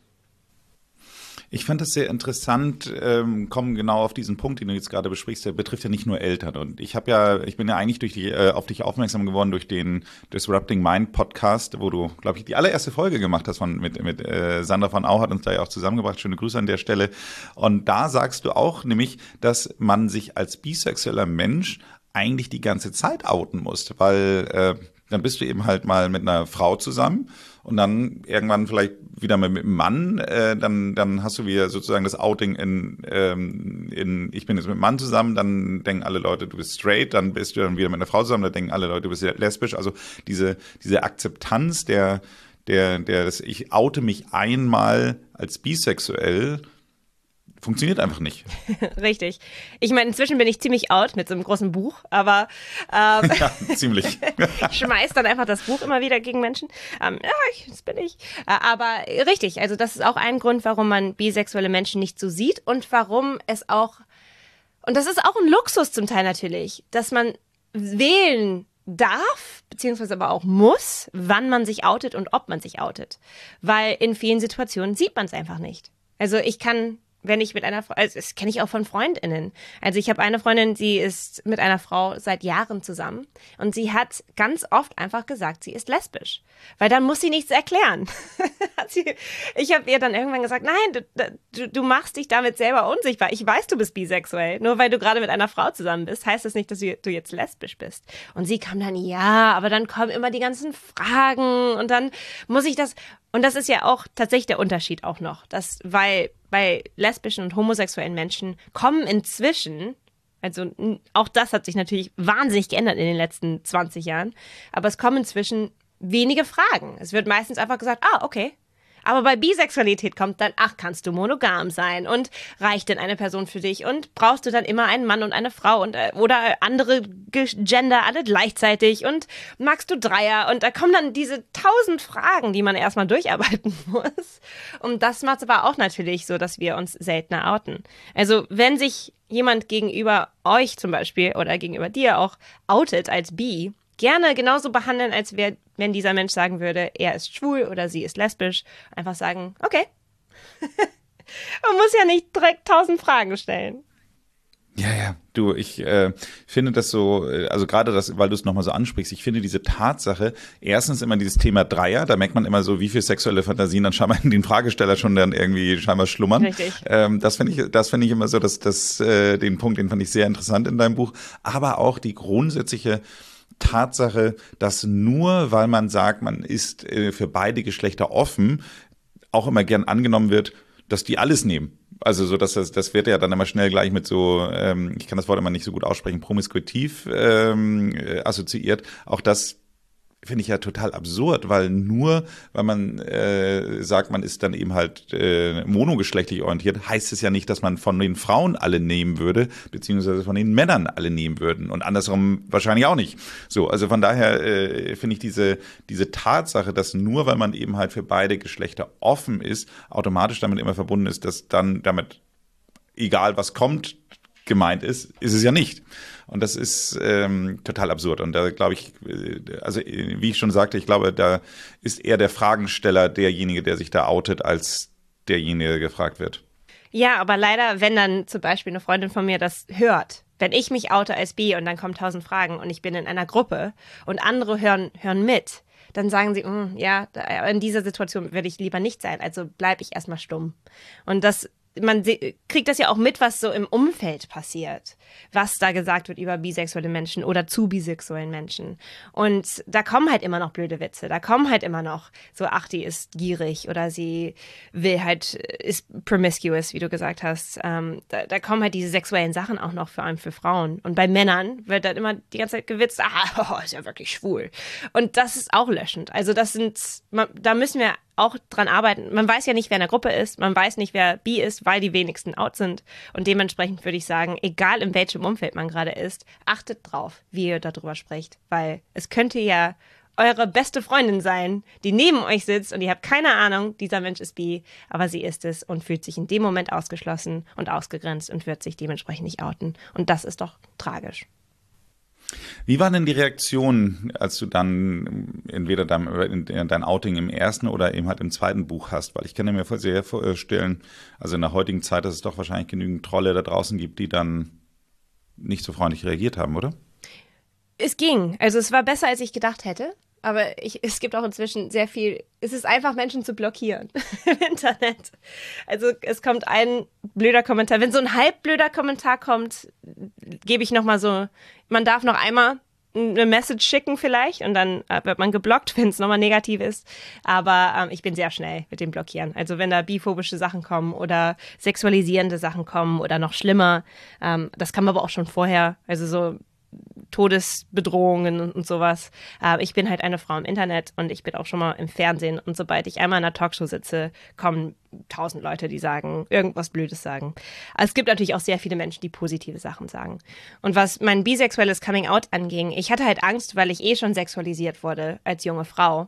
Ich fand das sehr interessant, ähm, kommen genau auf diesen Punkt, den du jetzt gerade besprichst, der betrifft ja nicht nur Eltern. Und ich habe ja, ich bin ja eigentlich durch die, äh, auf dich aufmerksam geworden durch den Disrupting Mind Podcast, wo du, glaube ich, die allererste Folge gemacht hast von mit mit äh, Sandra von Au, hat uns da ja auch zusammengebracht. Schöne Grüße an der Stelle. Und da sagst du auch nämlich, dass man sich als bisexueller Mensch eigentlich die ganze Zeit outen muss, weil äh, dann bist du eben halt mal mit einer Frau zusammen und dann irgendwann vielleicht wieder mit einem Mann, äh, dann dann hast du wieder sozusagen das Outing in, ähm, in ich bin jetzt mit einem Mann zusammen, dann denken alle Leute, du bist straight, dann bist du dann wieder mit einer Frau zusammen, dann denken alle Leute, du bist lesbisch. Also diese diese Akzeptanz der der der das, ich oute mich einmal als bisexuell, funktioniert einfach nicht. Richtig. Ich meine, inzwischen bin ich ziemlich out mit so einem großen Buch, aber ähm, ja, ziemlich. ich schmeiß dann einfach das Buch immer wieder gegen Menschen. Ähm, ja, ich, das bin ich. Äh, aber richtig, also das ist auch ein Grund, warum man bisexuelle Menschen nicht so sieht und warum es auch, und das ist auch ein Luxus zum Teil natürlich, dass man wählen darf, beziehungsweise aber auch muss, wann man sich outet und ob man sich outet. Weil in vielen Situationen sieht man es einfach nicht. Also ich kann, wenn ich mit einer Frau, also das kenne ich auch von FreundInnen. Also ich habe eine Freundin, sie ist mit einer Frau seit Jahren zusammen und sie hat ganz oft einfach gesagt, sie ist lesbisch. Weil dann muss sie nichts erklären. Ich habe ihr dann irgendwann gesagt, nein, du, du, du machst dich damit selber unsichtbar. Ich weiß, du bist bisexuell. Nur weil du gerade mit einer Frau zusammen bist, heißt das nicht, dass du jetzt lesbisch bist. Und sie kam dann, ja, aber dann kommen immer die ganzen Fragen und dann muss ich das... Und das ist ja auch tatsächlich der Unterschied auch noch, dass, weil bei lesbischen und homosexuellen Menschen kommen inzwischen, also auch das hat sich natürlich wahnsinnig geändert in den letzten zwanzig Jahren, aber es kommen inzwischen wenige Fragen. Es wird meistens einfach gesagt, ah, okay. Aber bei Bisexualität kommt dann, ach, kannst du monogam sein und reicht denn eine Person für dich und brauchst du dann immer einen Mann und eine Frau und oder andere Gender alle gleichzeitig und magst du Dreier und da kommen dann diese tausend Fragen, die man erstmal durcharbeiten muss. Und das macht es aber auch natürlich so, dass wir uns seltener outen. Also wenn sich jemand gegenüber euch zum Beispiel oder gegenüber dir auch outet als bi, gerne genauso behandeln, als wär, wenn dieser Mensch sagen würde, er ist schwul oder sie ist lesbisch. Einfach sagen, okay. Man muss ja nicht direkt tausend Fragen stellen. Ja, ja, du, ich äh, finde das so, also gerade das, weil du es nochmal so ansprichst, ich finde diese Tatsache, erstens immer dieses Thema Dreier, da merkt man immer so, wie viel sexuelle Fantasien dann scheinbar in den Fragesteller schon dann irgendwie scheinbar schlummern. Richtig. Ähm, das finde ich, das finde ich immer so, dass das, äh, den Punkt, den fand ich sehr interessant in deinem Buch, aber auch die grundsätzliche Tatsache, dass nur weil man sagt, man ist äh, für beide Geschlechter offen, auch immer gern angenommen wird, dass die alles nehmen. Also so, dass das, das wird ja dann immer schnell gleich mit so, ähm, ich kann das Wort immer nicht so gut aussprechen, promiskuitiv ähm, äh, assoziiert. Auch das finde ich ja total absurd, weil nur, weil man äh, sagt, man ist dann eben halt äh, monogeschlechtlich orientiert, heißt es ja nicht, dass man von den Frauen alle nehmen würde, beziehungsweise von den Männern alle nehmen würden und andersrum wahrscheinlich auch nicht. So, also von daher äh, finde ich diese diese Tatsache, dass nur, weil man eben halt für beide Geschlechter offen ist, automatisch damit immer verbunden ist, dass dann damit, egal was kommt, gemeint ist, ist es ja nicht. Und das ist ähm, total absurd. Und da glaube ich, also wie ich schon sagte, ich glaube, da ist eher der Fragensteller derjenige, der sich da outet, als derjenige, der gefragt wird. Ja, aber leider, wenn dann zum Beispiel eine Freundin von mir das hört, wenn ich mich oute als bi und dann kommen tausend Fragen und ich bin in einer Gruppe und andere hören, hören mit, dann sagen sie, mm, ja, in dieser Situation würde ich lieber nicht sein, also bleibe ich erstmal stumm. Und das man kriegt das ja auch mit, was so im Umfeld passiert, was da gesagt wird über bisexuelle Menschen oder zu bisexuellen Menschen. Und da kommen halt immer noch blöde Witze, da kommen halt immer noch so, ach, die ist gierig oder sie will halt, ist promiscuous, wie du gesagt hast. Ähm, da, da kommen halt diese sexuellen Sachen auch noch vor allem für Frauen. Und bei Männern wird dann immer die ganze Zeit gewitzt, ah, oh, ist ja wirklich schwul. Und das ist auch löschend. Also das sind, da müssen wir auch dran arbeiten. Man weiß ja nicht, wer in der Gruppe ist, man weiß nicht, wer bi ist, weil die wenigsten out sind. Und dementsprechend würde ich sagen, egal in welchem Umfeld man gerade ist, achtet drauf, wie ihr darüber sprecht. Weil es könnte ja eure beste Freundin sein, die neben euch sitzt und ihr habt keine Ahnung, dieser Mensch ist bi, aber sie ist es und fühlt sich in dem Moment ausgeschlossen und ausgegrenzt und wird sich dementsprechend nicht outen. Und das ist doch tragisch. Wie war denn die Reaktion, als du dann entweder dein, dein Outing im ersten oder eben halt im zweiten Buch hast? Weil ich kann mir sehr vorstellen, also in der heutigen Zeit, dass es doch wahrscheinlich genügend Trolle da draußen gibt, die dann nicht so freundlich reagiert haben, oder? Es ging. Also es war besser, als ich gedacht hätte. Aber ich, es gibt auch inzwischen sehr viel, es ist einfach, Menschen zu blockieren im Internet. Also es kommt ein blöder Kommentar. Wenn so ein halb blöder Kommentar kommt, gebe ich nochmal so, man darf noch einmal eine Message schicken vielleicht und dann wird man geblockt, wenn es nochmal negativ ist. Aber ähm, ich bin sehr schnell mit dem Blockieren. Also wenn da biphobische Sachen kommen oder sexualisierende Sachen kommen oder noch schlimmer, ähm, das kam aber auch schon vorher. Also so Todesbedrohungen und sowas. Ich bin halt eine Frau im Internet und ich bin auch schon mal im Fernsehen und sobald ich einmal in einer Talkshow sitze, kommen tausend Leute, die sagen, irgendwas Blödes sagen. Also es gibt natürlich auch sehr viele Menschen, die positive Sachen sagen. Und was mein bisexuelles Coming-out anging, ich hatte halt Angst, weil ich eh schon sexualisiert wurde als junge Frau,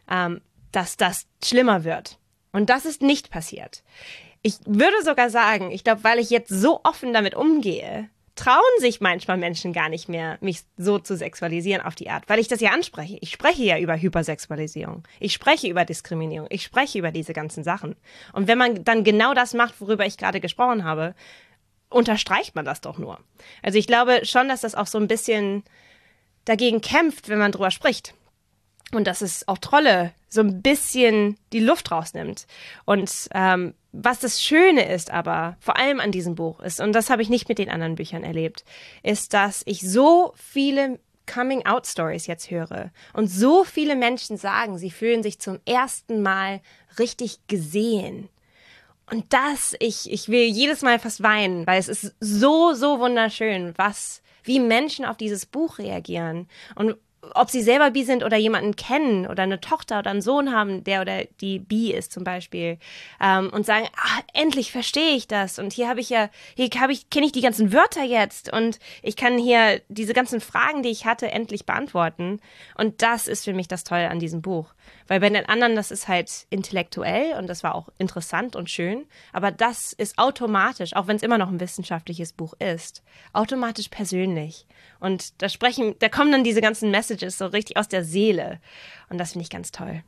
dass das schlimmer wird. Und das ist nicht passiert. Ich würde sogar sagen, ich glaube, weil ich jetzt so offen damit umgehe, trauen sich manchmal Menschen gar nicht mehr, mich so zu sexualisieren auf die Art, weil ich das ja anspreche. Ich spreche ja über Hypersexualisierung. Ich spreche über Diskriminierung. Ich spreche über diese ganzen Sachen. Und wenn man dann genau das macht, worüber ich gerade gesprochen habe, unterstreicht man das doch nur. Also ich glaube schon, dass das auch so ein bisschen dagegen kämpft, wenn man drüber spricht. Und dass es auch Trolle so ein bisschen die Luft rausnimmt. Und ähm, was das Schöne ist aber, vor allem an diesem Buch ist, und das habe ich nicht mit den anderen Büchern erlebt, ist, dass ich so viele Coming-out-Stories jetzt höre und so viele Menschen sagen, sie fühlen sich zum ersten Mal richtig gesehen. Und das, ich, ich will jedes Mal fast weinen, weil es ist so, so wunderschön, was, wie Menschen auf dieses Buch reagieren und ob sie selber bi sind oder jemanden kennen oder eine Tochter oder einen Sohn haben, der oder die bi ist zum Beispiel, ähm, und sagen, ah, endlich verstehe ich das und hier habe ich ja, hier habe ich, kenne ich die ganzen Wörter jetzt und ich kann hier diese ganzen Fragen, die ich hatte, endlich beantworten. Und das ist für mich das Tolle an diesem Buch. Weil bei den anderen, das ist halt intellektuell und das war auch interessant und schön, aber das ist automatisch, auch wenn es immer noch ein wissenschaftliches Buch ist, automatisch persönlich. Und da sprechen, da kommen dann diese ganzen Messages so richtig aus der Seele. Und das finde ich ganz toll.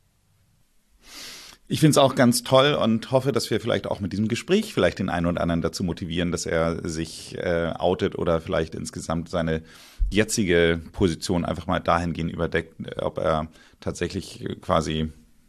Ich finde es auch ganz toll und hoffe, dass wir vielleicht auch mit diesem Gespräch vielleicht den einen oder anderen dazu motivieren, dass er sich äh, outet oder vielleicht insgesamt seine jetzige Position einfach mal dahingehend überdeckt, ob er tatsächlich quasi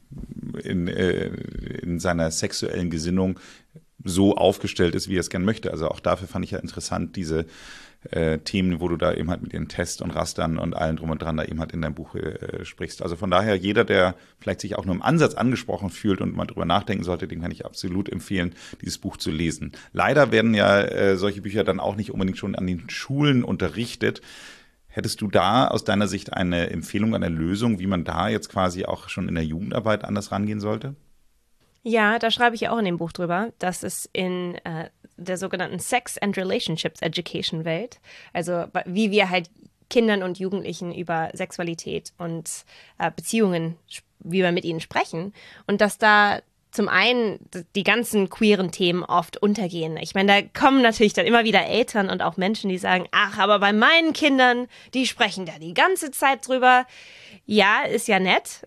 in, äh, in seiner sexuellen Gesinnung so aufgestellt ist, wie er es gern möchte. Also auch dafür fand ich ja interessant, diese äh, Themen, wo du da eben halt mit den Tests und Rastern und allen drum und dran da eben halt in deinem Buch äh, sprichst. Also von daher, jeder, der vielleicht sich auch nur im Ansatz angesprochen fühlt und mal drüber nachdenken sollte, den kann ich absolut empfehlen, dieses Buch zu lesen. Leider werden ja äh, solche Bücher dann auch nicht unbedingt schon an den Schulen unterrichtet. Hättest du da aus deiner Sicht eine Empfehlung, eine Lösung, wie man da jetzt quasi auch schon in der Jugendarbeit anders rangehen sollte? Ja, da schreibe ich ja auch in dem Buch drüber, dass es in äh, der sogenannten Sex and Relationships Education Welt, also wie wir halt Kindern und Jugendlichen über Sexualität und äh, Beziehungen, wie wir mit ihnen sprechen, und dass da zum einen die ganzen queeren Themen oft untergehen. Ich meine, da kommen natürlich dann immer wieder Eltern und auch Menschen, die sagen, ach, aber bei meinen Kindern, die sprechen da die ganze Zeit drüber. Ja, ist ja nett,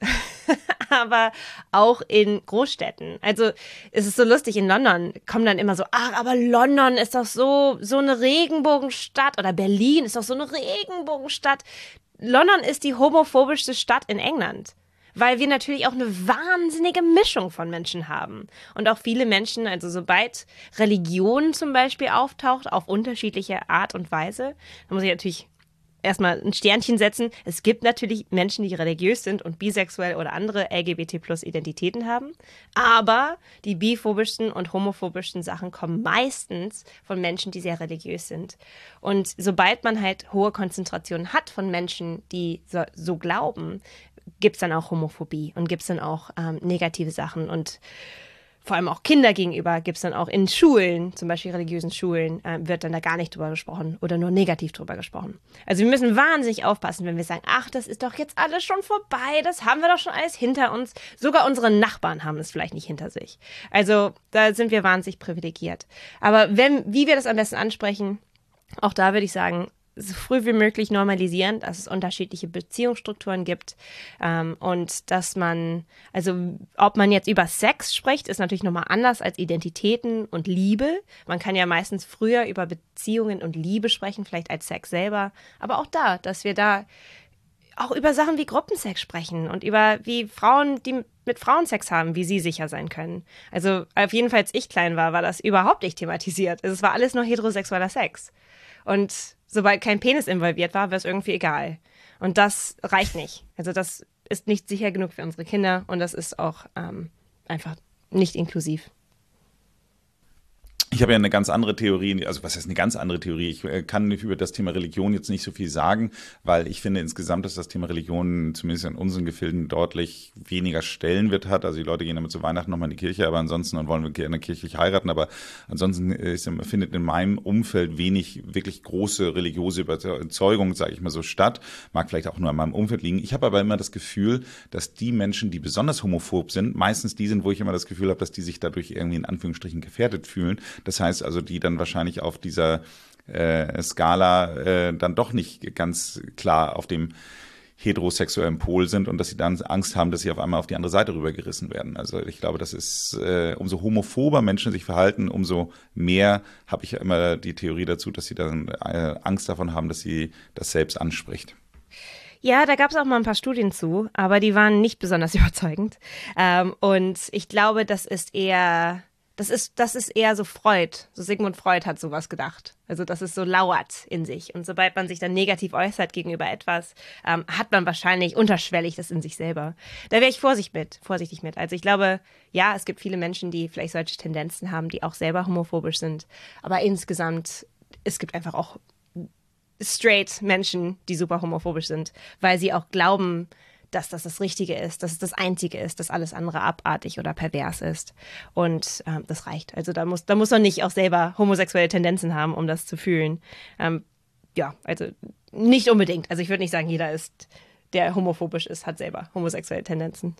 aber auch in Großstädten. Also es ist so lustig, in London kommen dann immer so, ach, aber London ist doch so, so eine Regenbogenstadt oder Berlin ist doch so eine Regenbogenstadt. London ist die homophobischste Stadt in England. Weil wir natürlich auch eine wahnsinnige Mischung von Menschen haben. Und auch viele Menschen, also sobald Religion zum Beispiel auftaucht, auf unterschiedliche Art und Weise, da muss ich natürlich erstmal ein Sternchen setzen. Es gibt natürlich Menschen, die religiös sind und bisexuell oder andere L G B T Plus Identitäten haben. Aber die biphobischsten und homophobischsten Sachen kommen meistens von Menschen, die sehr religiös sind. Und sobald man halt hohe Konzentrationen hat von Menschen, die so, so glauben, gibt es dann auch Homophobie und gibt es dann auch ähm, negative Sachen und vor allem auch Kinder gegenüber gibt es dann auch in Schulen, zum Beispiel religiösen Schulen, äh, wird dann da gar nicht drüber gesprochen oder nur negativ drüber gesprochen. Also wir müssen wahnsinnig aufpassen, wenn wir sagen, ach, das ist doch jetzt alles schon vorbei, das haben wir doch schon alles hinter uns. Sogar unsere Nachbarn haben es vielleicht nicht hinter sich. Also da sind wir wahnsinnig privilegiert. Aber wenn, wie wir das am besten ansprechen, auch da würde ich sagen, so früh wie möglich normalisieren, dass es unterschiedliche Beziehungsstrukturen gibt ähm, und dass man, also ob man jetzt über Sex spricht, ist natürlich nochmal anders als Identitäten und Liebe. Man kann ja meistens früher über Beziehungen und Liebe sprechen, vielleicht als Sex selber, aber auch da, dass wir da auch über Sachen wie Gruppensex sprechen und über wie Frauen, die mit Frauen Sex haben, wie sie sicher sein können. Also auf jeden Fall, als ich klein war, war das überhaupt nicht thematisiert. Es war alles nur heterosexueller Sex. Und sobald kein Penis involviert war, war es irgendwie egal. Und das reicht nicht. Also das ist nicht sicher genug für unsere Kinder und das ist auch ähm, einfach nicht inklusiv. Ich habe ja eine ganz andere Theorie, also was heißt eine ganz andere Theorie? Ich kann über das Thema Religion jetzt nicht so viel sagen, weil ich finde insgesamt, dass das Thema Religion zumindest in unseren Gefilden deutlich weniger Stellenwert hat. Also die Leute gehen damit zu Weihnachten nochmal in die Kirche, aber ansonsten und wollen gerne kirchlich heiraten, aber ansonsten ist, findet in meinem Umfeld wenig wirklich große religiöse Überzeugung, sage ich mal so, statt. Mag vielleicht auch nur an meinem Umfeld liegen. Ich habe aber immer das Gefühl, dass die Menschen, die besonders homophob sind, meistens die sind, wo ich immer das Gefühl habe, dass die sich dadurch irgendwie in Anführungsstrichen gefährdet fühlen. Das heißt also, die dann wahrscheinlich auf dieser äh, Skala äh, dann doch nicht ganz klar auf dem heterosexuellen Pol sind und dass sie dann Angst haben, dass sie auf einmal auf die andere Seite rübergerissen werden. Also ich glaube, das ist, äh, umso homophober Menschen sich verhalten, umso mehr habe ich ja immer die Theorie dazu, dass sie dann äh, Angst davon haben, dass sie das selbst anspricht. Ja, da gab es auch mal ein paar Studien zu, aber die waren nicht besonders überzeugend. Ähm, und ich glaube, das ist eher, das ist, das ist eher so Freud. So Sigmund Freud hat sowas gedacht. Also dass es so lauert in sich. Und sobald man sich dann negativ äußert gegenüber etwas, ähm, hat man wahrscheinlich unterschwellig das in sich selber. Da wäre ich vorsichtig mit, vorsichtig mit. Also ich glaube, ja, es gibt viele Menschen, die vielleicht solche Tendenzen haben, die auch selber homophobisch sind. Aber insgesamt, es gibt einfach auch straight Menschen, die super homophobisch sind, weil sie auch glauben, dass das das Richtige ist, dass es das Einzige ist, dass alles andere abartig oder pervers ist. Und ähm, das reicht. Also da muss, da muss man nicht auch selber homosexuelle Tendenzen haben, um das zu fühlen. Ähm, ja, also nicht unbedingt. Also ich würde nicht sagen, jeder ist, der homophobisch ist, hat selber homosexuelle Tendenzen.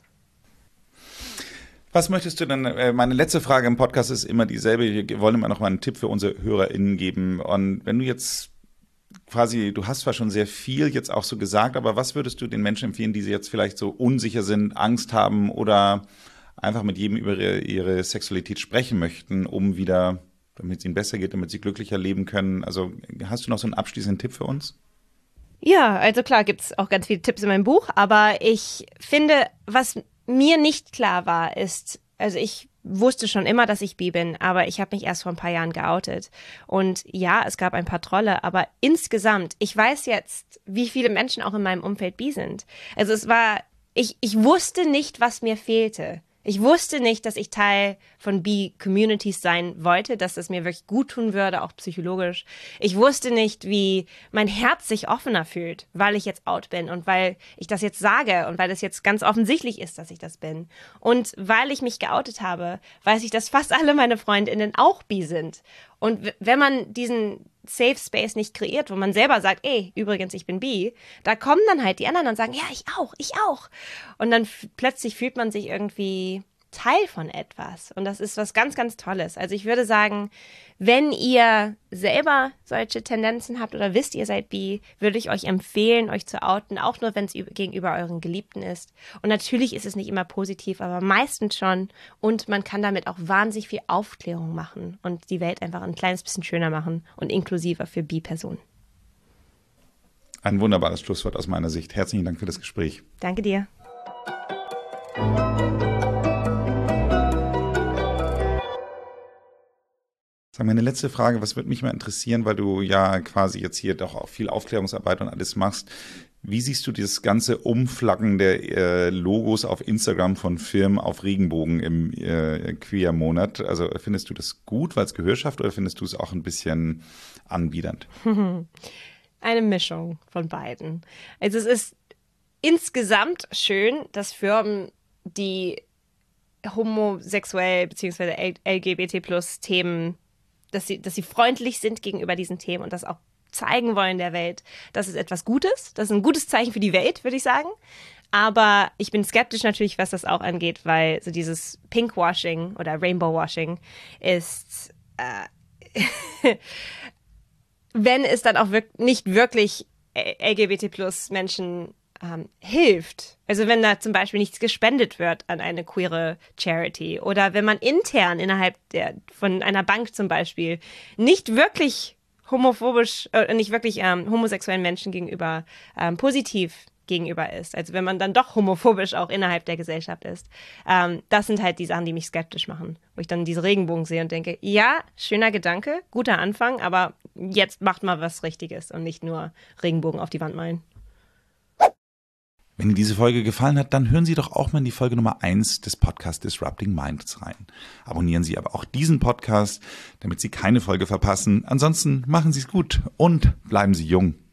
Was möchtest du denn, meine letzte Frage im Podcast ist immer dieselbe. Wir wollen immer noch mal einen Tipp für unsere HörerInnen geben. Und wenn du jetzt quasi, du hast zwar schon sehr viel jetzt auch so gesagt, aber was würdest du den Menschen empfehlen, die jetzt vielleicht so unsicher sind, Angst haben oder einfach mit jedem über ihre, ihre Sexualität sprechen möchten, um wieder, damit es ihnen besser geht, damit sie glücklicher leben können? Also hast du noch so einen abschließenden Tipp für uns? Ja, also klar gibt es auch ganz viele Tipps in meinem Buch, aber ich finde, was mir nicht klar war, ist, also ich wusste schon immer, dass ich bi bin, aber ich habe mich erst vor ein paar Jahren geoutet. Und ja, es gab ein paar Trolle, aber insgesamt, ich weiß jetzt, wie viele Menschen auch in meinem Umfeld bi sind. Also es war, ich, ich wusste nicht, was mir fehlte. Ich wusste nicht, dass ich Teil von Bi-Communities sein wollte, dass es mir wirklich gut tun würde, auch psychologisch. Ich wusste nicht, wie mein Herz sich offener fühlt, weil ich jetzt out bin und weil ich das jetzt sage und weil es jetzt ganz offensichtlich ist, dass ich das bin. Und weil ich mich geoutet habe, weiß ich, dass fast alle meine FreundInnen auch bi sind. Und w- wenn man diesen Safe Space nicht kreiert, wo man selber sagt, ey, übrigens, ich bin bi, da kommen dann halt die anderen und sagen, ja, ich auch, ich auch. Und dann f- plötzlich fühlt man sich irgendwie Teil von etwas. Und das ist was ganz, ganz Tolles. Also ich würde sagen, wenn ihr selber solche Tendenzen habt oder wisst, ihr seid bi, würde ich euch empfehlen, euch zu outen, auch nur, wenn es gegenüber euren Geliebten ist. Und natürlich ist es nicht immer positiv, aber meistens schon. Und man kann damit auch wahnsinnig viel Aufklärung machen und die Welt einfach ein kleines bisschen schöner machen und inklusiver für Bi-Personen. Ein wunderbares Schlusswort aus meiner Sicht. Herzlichen Dank für das Gespräch. Danke dir. Meine letzte Frage, was würde mich mal interessieren, weil du ja quasi jetzt hier doch auch viel Aufklärungsarbeit und alles machst. Wie siehst du dieses ganze Umflaggen der äh, Logos auf Instagram von Firmen auf Regenbogen im äh, Queer-Monat? Also findest du das gut, weil es Gehör schafft, oder findest du es auch ein bisschen anbiedernd? Eine Mischung von beiden. Also es ist insgesamt schön, dass Firmen, die homosexuell bzw. L G B T Plus Themen, dass sie, dass sie freundlich sind gegenüber diesen Themen und das auch zeigen wollen der Welt. Das ist etwas Gutes. Das ist ein gutes Zeichen für die Welt, würde ich sagen. Aber ich bin skeptisch natürlich, was das auch angeht, weil so dieses Pinkwashing oder Rainbowwashing ist, äh, wenn es dann auch wirk- nicht wirklich L G B T Plus Menschen ähm, hilft. Also wenn da zum Beispiel nichts gespendet wird an eine queere Charity oder wenn man intern innerhalb der von einer Bank zum Beispiel nicht wirklich homophobisch, äh, nicht wirklich ähm, homosexuellen Menschen gegenüber ähm, positiv gegenüber ist. Also wenn man dann doch homophobisch auch innerhalb der Gesellschaft ist. Ähm, das sind halt die Sachen, die mich skeptisch machen. Wo ich dann diese Regenbogen sehe und denke, ja, schöner Gedanke, guter Anfang, aber jetzt macht mal was Richtiges und nicht nur Regenbogen auf die Wand malen. Wenn Ihnen diese Folge gefallen hat, dann hören Sie doch auch mal in die Folge Nummer eins des Podcasts Disrupting Minds rein. Abonnieren Sie aber auch diesen Podcast, damit Sie keine Folge verpassen. Ansonsten machen Sie es gut und bleiben Sie jung.